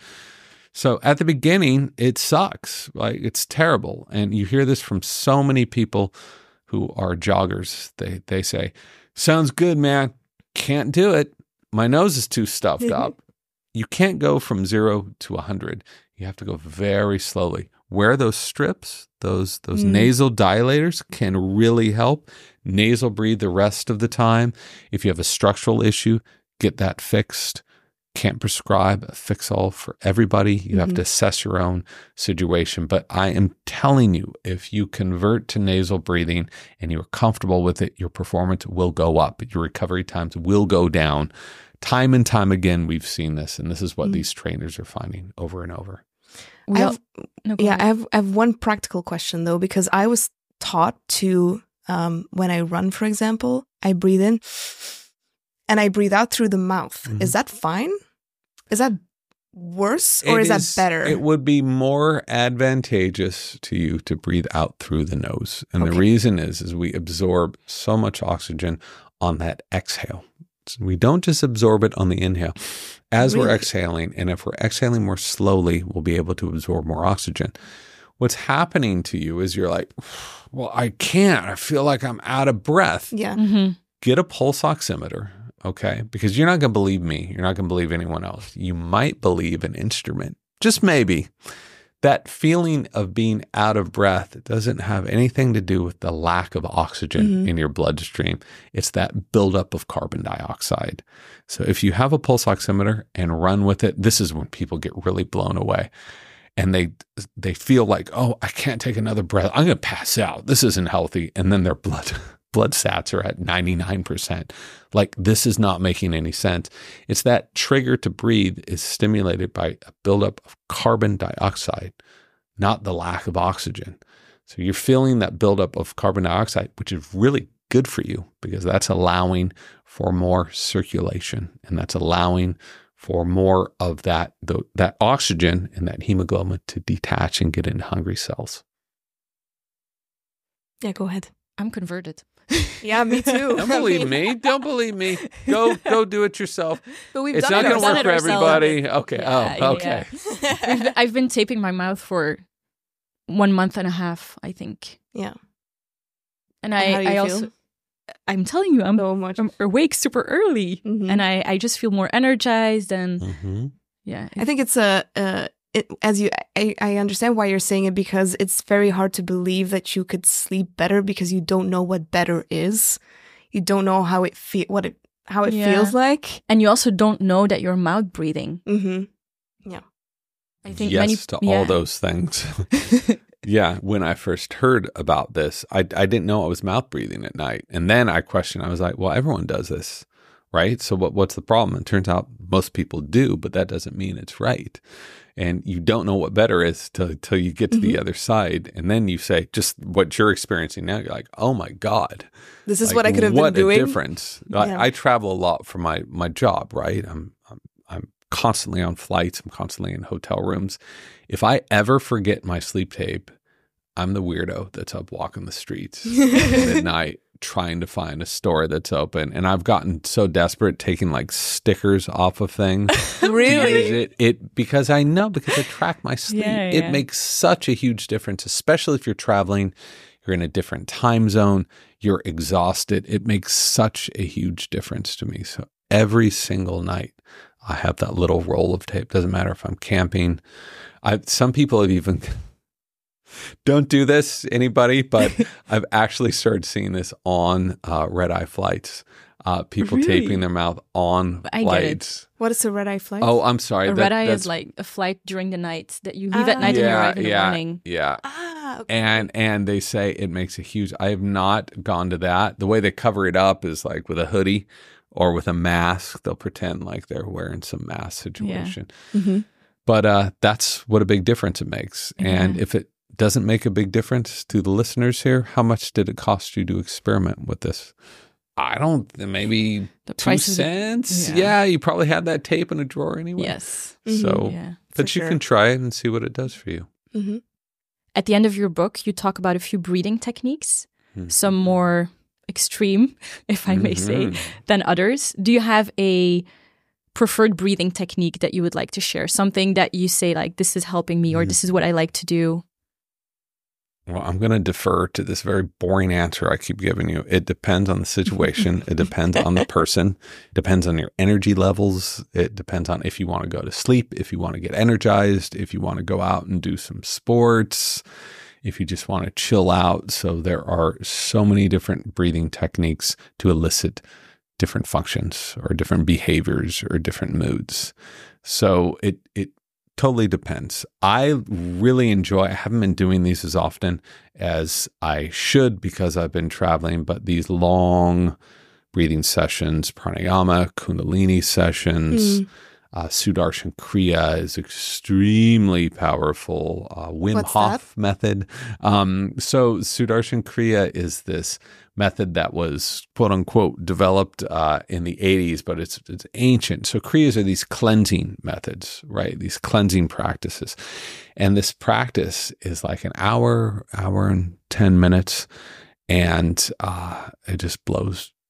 So at the beginning, it sucks. Like, it's terrible. And you hear this from so many people who are joggers. They they say, sounds good, man. Can't do it. My nose is too stuffed up. You can't go from zero to one hundred. You have to go very slowly. Wear those strips, those those mm. nasal dilators can really help. Nasal breathe the rest of the time. If you have a structural issue, get that fixed. Can't prescribe a fix-all for everybody. You mm-hmm. have to assess your own situation. But I am telling you, if you convert to nasal breathing and you're comfortable with it, your performance will go up. Your recovery times will go down. Time and time again, we've seen this. And this is what mm. these trainers are finding over and over. I have, no, yeah, I have, I have one practical question, though, because I was taught to, um, when I run, for example, I breathe in and I breathe out through the mouth. Mm-hmm. Is that fine? Is that worse or is, is that better? It would be more advantageous to you to breathe out through the nose. And okay. the reason is, is we absorb so much oxygen on that exhale. So we don't just absorb it on the inhale. As really? We're exhaling, and if we're exhaling more slowly, we'll be able to absorb more oxygen. what's happening to you is you're like, well, I can't. I feel like I'm out of breath. Yeah. Mm-hmm. Get a pulse oximeter, okay? Because you're not going to believe me. You're not going to believe anyone else. You might believe an instrument, just maybe. That feeling of being out of breath doesn't have anything to do with the lack of oxygen mm-hmm. in your bloodstream. It's that buildup of carbon dioxide. So if you have a pulse oximeter and run with it, this is when people get really blown away. And they they feel like, oh, I can't take another breath. I'm going to pass out. This isn't healthy. And then their blood blood sats are at ninety-nine percent. Like, this is not making any sense. It's that trigger to breathe is stimulated by a buildup of carbon dioxide, not the lack of oxygen. So you're feeling that buildup of carbon dioxide, which is really good for you because that's allowing for more circulation, and that's allowing for more of that, the, that oxygen and that hemoglobin to detach and get into hungry cells. Yeah, go ahead. I'm converted. Yeah, me too. Don't believe me. Don't believe me. Go go do it yourself. But we've it's done not it going to work for ourselves. everybody. Okay. Yeah, oh, okay. Yeah. I've, I've been taping my mouth for one month and a half, I think. Yeah. And, And I, how do you I feel? also, I'm telling you, I'm, So much. I'm awake super early, Mhm. and I, I just feel more energized, and Mm-hmm. yeah, I think it's a, uh, it, as you, I, I understand why you're saying it, because it's very hard to believe that you could sleep better because you don't know what better is. You don't know how it feel, what it, how it Yeah. feels like. and you also don't know that you're mouth breathing. Mm-hmm. I think yes many to yeah. all those things. Yeah, when I first heard about this, I, I didn't know I was mouth breathing at night. And then I questioned, I was like, well, everyone does this, right? So what what's the problem? It turns out most people do, but that doesn't mean it's right. And you don't know what better is till, till you get to Mm-hmm. the other side. And then you say, just what you're experiencing now, you're like, oh my God. This is Like, what I could have what been doing. a difference. Yeah. I, I travel a lot for my, my job, right? I'm, I'm I'm constantly on flights. I'm constantly in hotel rooms. If I ever forget my sleep tape, I'm the weirdo that's up walking the streets at night trying to find a store that's open. And I've gotten so desperate taking like stickers off of things. to use Really? It, it because I know, because I track my sleep. Yeah, It yeah. makes such a huge difference, especially if you're traveling, you're in a different time zone, you're exhausted. It makes such a huge difference to me. So every single night I have that little roll of tape. Doesn't matter if I'm camping. I some people have even don't do this, anybody, but I've actually started seeing this on uh, red-eye flights. Uh, people Really? taping their mouth on I get it. flights. What is a red eye flight? Oh, I'm sorry. A that- red eye that's- is like a flight during the night that you leave at Ah. night and you yeah, arrive in the yeah, morning. yeah. Ah, okay. And and they say it makes a huge. I have not gone to that. The way they cover it up is like with a hoodie or with a mask. They'll pretend like they're wearing some mask situation. Mm-hmm. But uh, that's what a big difference it makes. And Yeah. if it doesn't make a big difference to the listeners here, how much did it cost you to experiment with this? I don't, maybe The two price is cents. yeah. Yeah. you probably had that tape in a drawer anyway. Yes. So, Yeah. but For you sure. can try it and see what it does for you. Mm-hmm. At the end of your book, you talk about a few breathing techniques, Mhm. some more extreme, if I may say, Mhm. than others. Do you have a preferred breathing technique that you would like to share? Something that you say, like, this is helping me, or Mhm. this is what I like to do? Well, I'm going to defer to this very boring answer I keep giving you. It depends on the situation. It depends on the person. It depends on your energy levels. It depends on if you want to go to sleep, if you want to get energized, if you want to go out and do some sports, if you just want to chill out. So there are so many different breathing techniques to elicit different functions or different behaviors or different moods. So it it totally depends. I really enjoy, I haven't been doing these as often as I should because I've been traveling, but these long breathing sessions, pranayama, kundalini sessions, Mm. uh, Sudarshan Kriya is extremely powerful. Uh, Wim What's Hof method. Um, so Sudarshan Kriya is this method that was quote unquote developed uh, in the eighties, but it's it's ancient. So Kriyas are these cleansing methods, right? These cleansing practices. And this practice is like an hour, hour and ten minutes. And uh, it just blows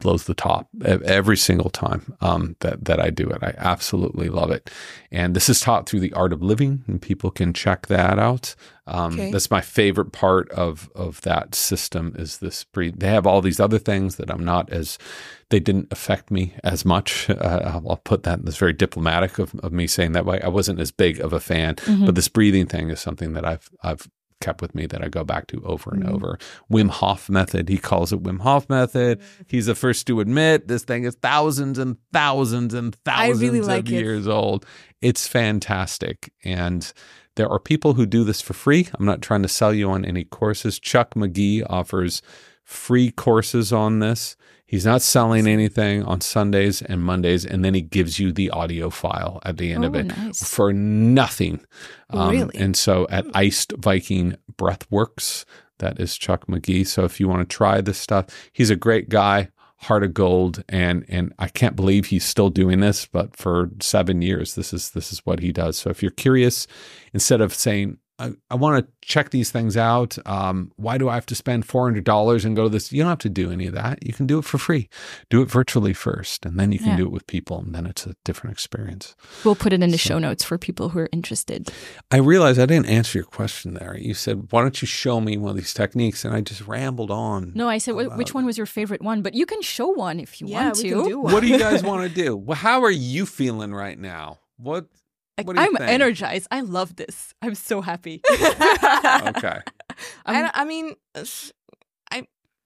blows the top every single time um, that, that I do it. I absolutely love it. And this is taught through the Art of Living, and people can check that out. Um, Okay. That's my favorite part of, of that system is this breathe. They have all these other things that I'm not as, they didn't affect me as much. Uh, I'll put that, that's very diplomatic of, of me saying that way. I wasn't as big of a fan, Mm-hmm. but this breathing thing is something that I've, I've, kept with me that I go back to over and Mhm. over. Wim Hof method. He calls it Wim Hof method. He's the first to admit this thing is thousands and thousands and thousands really like of it. years old. It's fantastic. And there are people who do this for free. I'm not trying to sell you on any courses. Chuck McGee offers free courses on this. He's not selling anything on Sundays and Mondays, and then he gives you the audio file at the end Oh, of it nice. for nothing. Um, Really? And so at Iced Viking Breathworks, that is Chuck McGee. So if you want to try this stuff, he's a great guy, heart of gold, and and I can't believe he's still doing this. But for seven years, this is this is what he does. So if you're curious, instead of saying, I, I want to check these things out. Um, why do I have to spend four hundred dollars and go to this? You don't have to do any of that. You can do it for free. Do it virtually first, and then you can Yeah. do it with people, and then it's a different experience. We'll put it in the So- show notes for people who are interested. I realized I didn't answer your question there. You said, why don't you show me one of these techniques? And I just rambled on. No, I said, wh- about which it. one was your favorite one? But you can show one if you Yeah, want we to. can do one. What do you guys want to do? Well, how are you feeling right now? What? Like, What do you I'm think? energized. I love this. I'm so happy. Okay. I'm- I, I mean, s- I,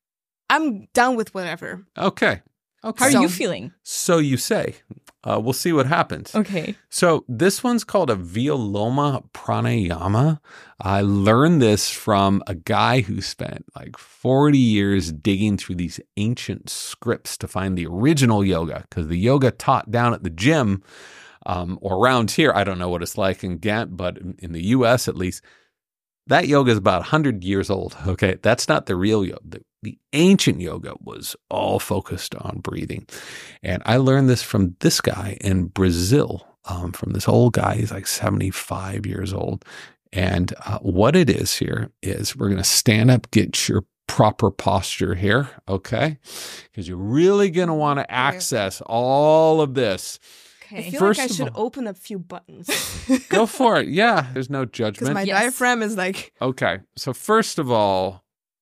I'm down with whatever. Okay. Okay. How are So- you feeling? So you say. Uh, we'll see what happens. Okay. So this one's called a Viloma Pranayama. I learned this from a guy who spent like forty years digging through these ancient scripts to find the original yoga, because the yoga taught down at the gym um, or around here, I don't know what it's like in Ghent, but in, in the U S at least, that yoga is about one hundred years old. Okay, that's not the real yoga. The, the ancient yoga was all focused on breathing. And I learned this from this guy in Brazil, um, from this old guy. He's like seventy-five years old. And uh, what it is here is we're going to stand up, get your proper posture here, okay? Because you're really going to want to access all of this. I Okay. feel First like I of should all- open a few buttons. Go for it. Yeah, there's no Because judgment. my Yes. diaphragm is like, Okay, so first of all,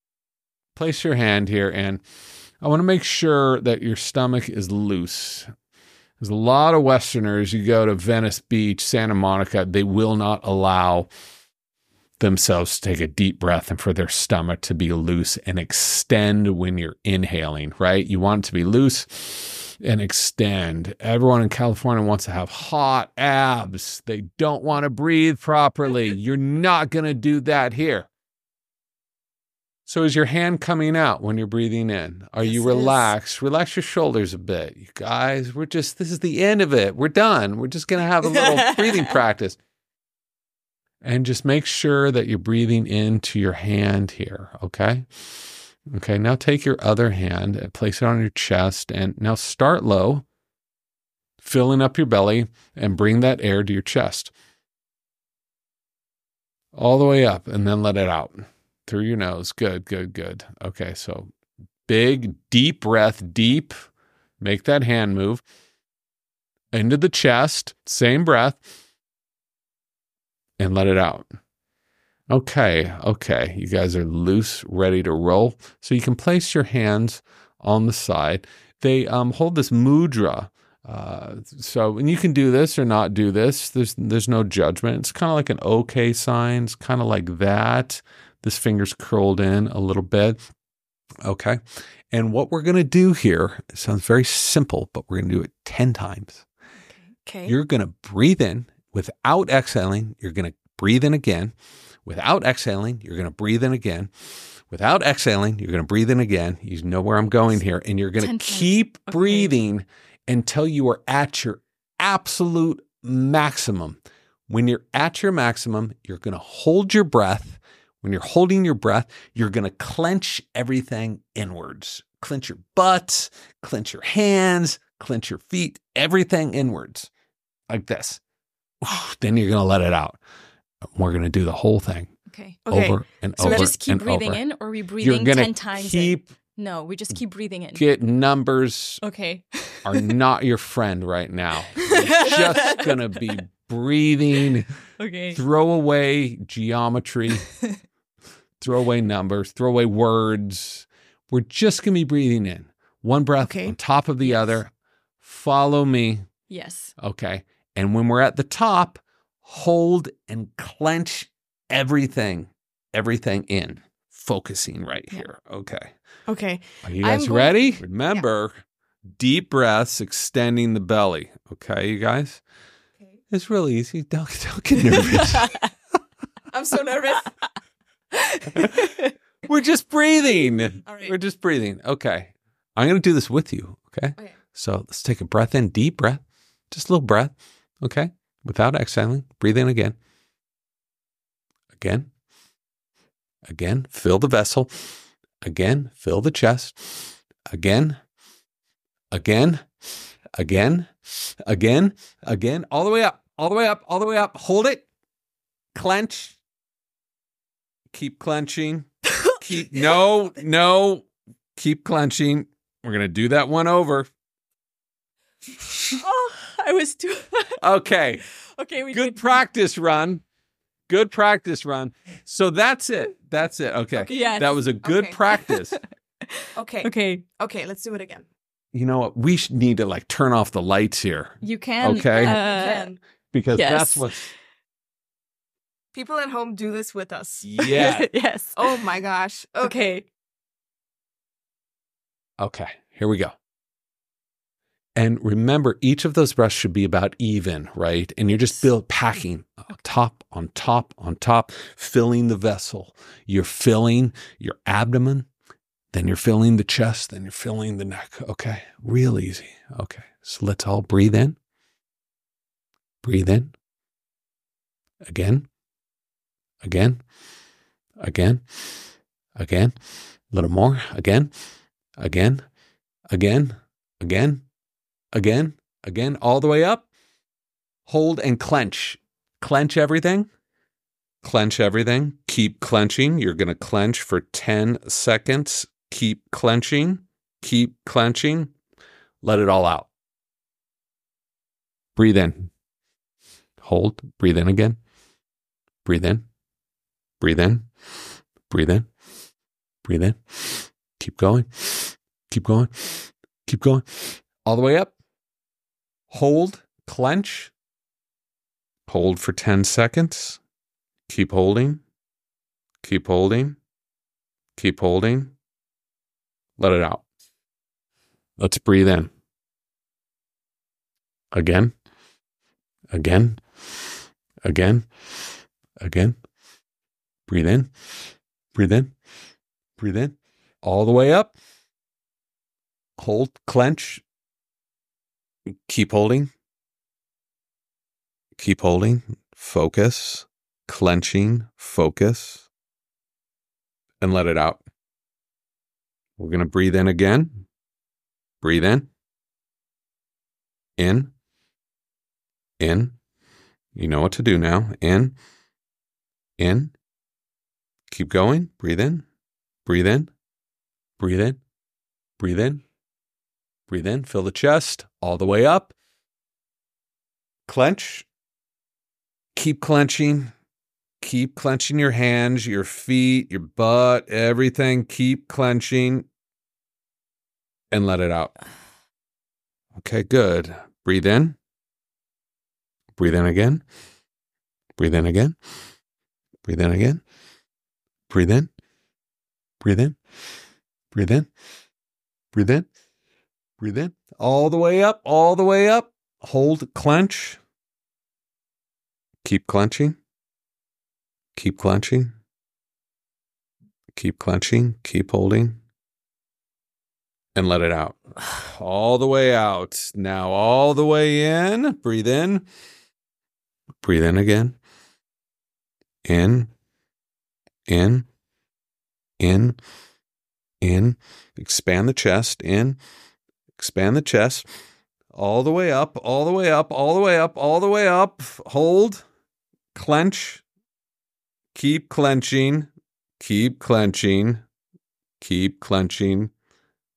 place your hand here, and I want to make sure that your stomach is loose. There's a lot of Westerners, you go to Venice Beach, Santa Monica, they will not allow themselves to take a deep breath and for their stomach to be loose and extend when you're inhaling, right? You want it to be loose and extend. Everyone in California wants to have hot abs. They don't want to breathe properly. You're not going to do that here. So is your hand coming out when you're breathing in? Are you Yes, it is. relaxed? Relax your shoulders a bit. You guys, we're just, this is the end of it. We're done. We're just going to have a little breathing practice. And just make sure that you're breathing into your hand here, okay? Okay, now take your other hand and place it on your chest. And now start low, filling up your belly, and bring that air to your chest. All the way up, and then let it out through your nose. Good, good, good. Okay, so big, deep breath, deep. Make that hand move. Into the chest, same breath. And let it out. Okay, okay. You guys are loose, ready to roll. So you can place your hands on the side. They um, hold this mudra. Uh, so, and you can do this or not do this. There's there's no judgment. It's kind of like an okay sign. It's kind of like that. This finger's curled in a little bit. Okay. And what we're going to do here, it sounds very simple, but we're going to do it ten times. okay. You're going to breathe in without exhaling. You're going to breathe in again. Without exhaling, you're going to breathe in again. Without exhaling, you're going to breathe in again. You know where I'm going here. And you're going Ten to times. keep Okay. breathing until you are at your absolute maximum. When you're at your maximum, you're going to hold your breath. When you're holding your breath, you're going to clench everything inwards. Clench your butt, clench your hands, clench your feet, everything inwards like this. Then you're going to let it out. We're going to do the whole thing Okay. Okay. over and So over we just keep and breathing over. in, or are we You're breathing going ten to times in? keep No, we just keep breathing in. Get numbers Okay. are not your friend right now. You're just going to be breathing. Okay. Throw away geometry. Throw away numbers. Throw away words. We're just going to be breathing in. One breath Okay. on top of the other. Follow me. Yes. Okay. And when we're at the top, hold and clench everything, everything in, focusing right Yeah. here. Okay. Okay. Are you I'm guys going- ready? Remember, deep breaths, extending the belly. Okay, you guys? Okay. It's really easy. Don't, don't get nervous. I'm so nervous. We're just breathing. All right. We're just breathing. Okay. I'm going to do this with you. Okay. Okay. So let's take a breath in, deep breath, just a little breath. Okay. Without exhaling. Breathe in again. Again. Again. Fill the vessel. Again. Fill the chest. Again. Again. Again. Again. Again. All the way up. All the way up. All the way up. Hold it. Clench. Keep clenching. Keep no, no. Keep clenching. We're gonna do that one over. Oh, I was too. Okay. Okay, we Good did. practice run. Good practice run. So that's it. That's it. Okay. Okay, yes. That was a good Okay. practice. Okay. Okay, Okay, let's do it again. You know what? We should need to like turn off the lights here you can. Okay. Uh, Again. because Yes. that's what. People at home do this with us. Yeah. yes. Oh my gosh. Okay. Okay. Okay. Here we go. And remember, each of those breaths should be about even, right? And you're just build packing on top, on top, on top, filling the vessel. You're filling your abdomen, then you're filling the chest, then you're filling the neck. Okay. Real easy. Okay. So let's all breathe in. Breathe in. Again. Again. Again. Again. A little more. Again. Again. Again. Again. Again, again, all the way up. Hold and clench. Clench everything. Clench everything. Keep clenching. You're going to clench for ten seconds. Keep clenching. Keep clenching. Let it all out. Breathe in. Hold. Breathe in again. Breathe in. Breathe in. Breathe in. Breathe in. Keep going. Keep going. Keep going. All the way up. Hold, clench, hold for ten seconds. Keep holding, keep holding, keep holding. Let it out. Let's breathe in. Again, again, again, again. Breathe in, breathe in, breathe in. All the way up. Hold, clench. Keep holding. Keep holding. Focus. Clenching. Focus. And let it out. We're going to breathe in again. Breathe in. In. In. You know what to do now. In. In. Keep going. Breathe in. Breathe in. Breathe in. Breathe in. Breathe in, fill the chest all the way up. Clench. Keep clenching. Keep clenching your hands, your feet, your butt, everything. Keep clenching and let it out. Okay, good. Breathe in. Breathe in again. Breathe in again. Breathe in again. Breathe in. Breathe in. Breathe in. Breathe in. Breathe in. All the way up. All the way up. Hold. Clench. Keep clenching. Keep clenching. Keep clenching. Keep holding. And let it out. All the way out. Now all the way in. Breathe in. Breathe in again. In. In. In. In. Expand the chest. In. Expand the chest. All the way up. All the way up. All the way up. All the way up. Hold. Clench. Keep clenching. Keep clenching. Keep clenching.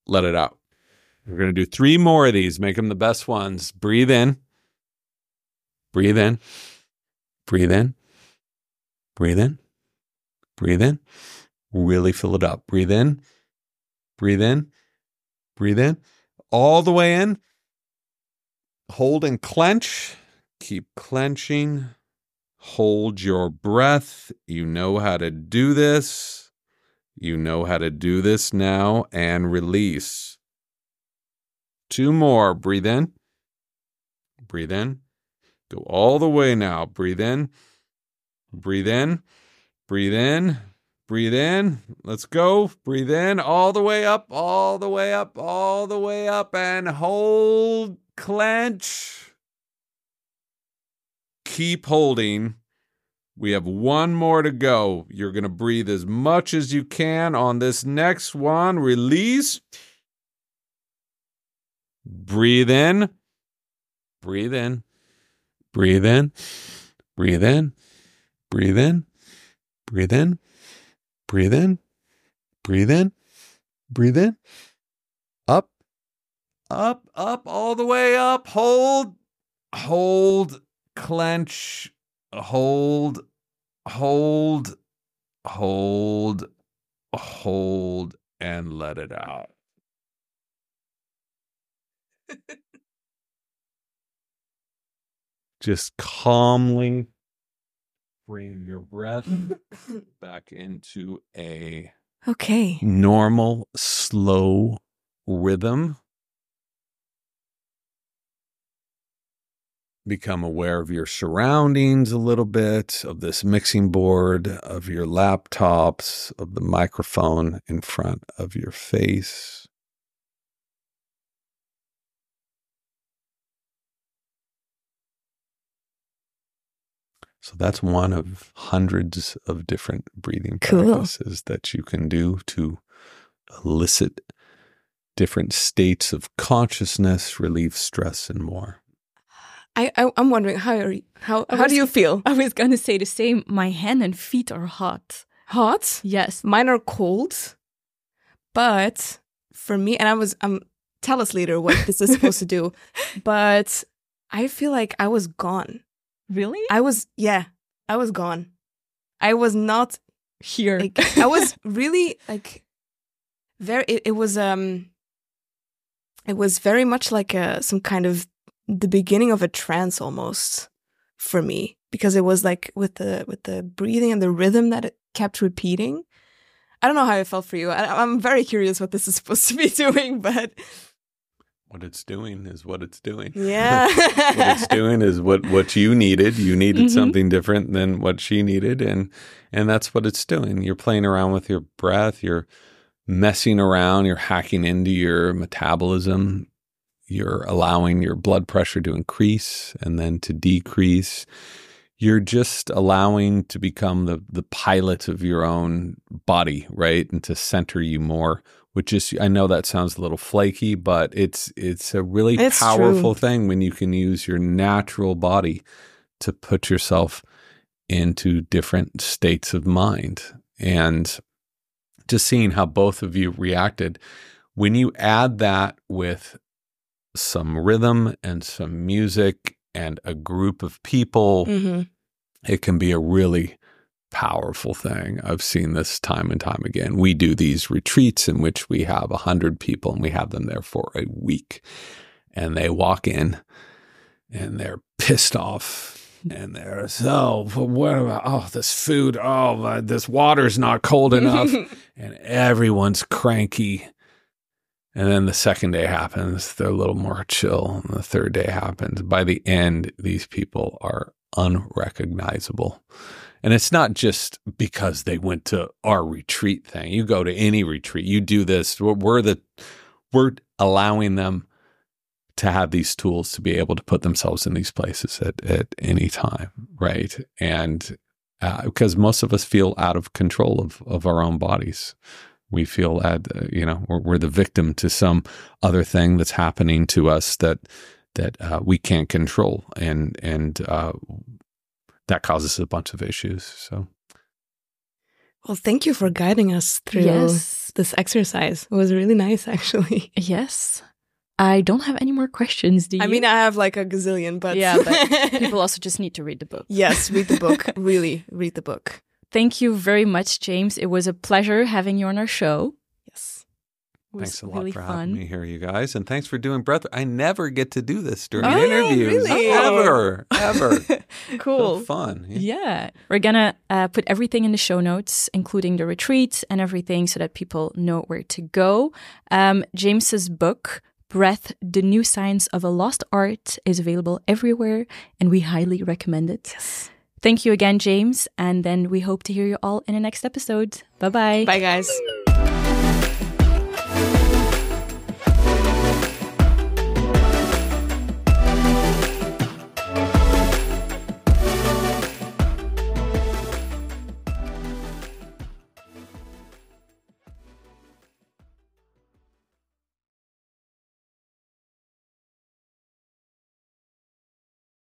let it out. We're going to do three more of these. Make them the best ones. Breathe in. Breathe in. Breathe in. Breathe in. Breathe in. Really fill it up. Breathe in. Breathe in. Breathe in. All the way in. Hold and clench. Keep clenching. Hold your breath. You know how to do this. You know how to do this now. And release. Two more. Breathe in. Breathe in. Go all the way now. Breathe in. Breathe in. Breathe in. Breathe in. Let's go. Breathe in. All the way up. All the way up. All the way up. And hold. Clench. Keep holding. We have one more to go. You're going to breathe as much as you can on this next one. Release. Breathe in. Breathe in. Breathe in. Breathe in. Breathe in. Breathe in. Breathe in. Breathe in. Breathe in. Up. Up. Up. All the way up. Hold. Hold. Clench. Hold. Hold. Hold. Hold. And let it out. Just calmly bring your breath back into a Okay. normal, slow rhythm. Become aware of your surroundings a little bit, of this mixing board, of your laptops, of the microphone in front of your face. So that's one of hundreds of different breathing Cool. practices that you can do to elicit different states of consciousness, relieve stress, and more. I, I I'm wondering how are you, how I how was- do you feel? I was going to say the same. My hand and feet are hot. Hot? Yes. Mine are cold. But for me, and I was um tell us later what this is supposed to do. But I feel like I was gone. Really? I was yeah, I was gone. I was not Here. like I was really like very it, it was um it was very much like a some kind of the beginning of a trance almost for me, because it was like with the with the breathing and the rhythm that it kept repeating. I don't know how it felt for you. I, I'm very curious what this is supposed to be doing, but What it's doing is what it's doing. yeah. What it's doing is what, what you needed. You needed Mhm. something different than what she needed, and and that's what it's doing. You're playing around with your breath. You're messing around. You're hacking into your metabolism. You're allowing your blood pressure to increase and then to decrease. You're just allowing to become the the pilot of your own body, right? And to center you more, which is, I know that sounds a little flaky, but it's it's a really It's powerful true. thing when you can use your natural body to put yourself into different states of mind. And just seeing how both of you reacted, when you add that with some rhythm and some music and a group of people, hmm it can be a really powerful thing. I've seen this time and time again. We do these retreats in which we have a hundred people and we have them there for a week, and they walk in and they're pissed off and they're so, what about, oh, this food, oh, my- this water's not cold enough, and everyone's cranky. And then the second day happens, they're a little more chill. And the third day happens. By the end, these people are unrecognizable. And it's not just because they went to our retreat thing. You go to any retreat, you do this. We're, we're the we're allowing them to have these tools to be able to put themselves in these places at, at any time, right? And uh, because most of us feel out of control of, of our own bodies. We feel at, uh, you know, we're, we're the victim to some other thing that's happening to us that that uh, we can't control, and and uh, that causes a bunch of issues. So, Well, thank you for guiding us through Yes. this exercise. It was really nice, actually. Yes. I don't have any more questions, do you? I mean, I have like a gazillion, but... yeah, but people also just need to read the book. Yes, read the book. Really, read the book. Thank you very much, James. It was a pleasure having you on our show. Yes. It was Thanks a lot really for fun. having me here, you guys. And thanks for doing breath. I never get to do this during Oh, interviews. really? Ever. Ever. Cool. So fun. Yeah. Yeah. We're going to uh, put everything in the show notes, including the retreat and everything, so that people know where to go. Um, James's book, Breath, The New Science of a Lost Art, is available everywhere, and we highly recommend it. Yes. Thank you again, James, and then we hope to hear you all in the next episode. Bye-bye. Bye, guys.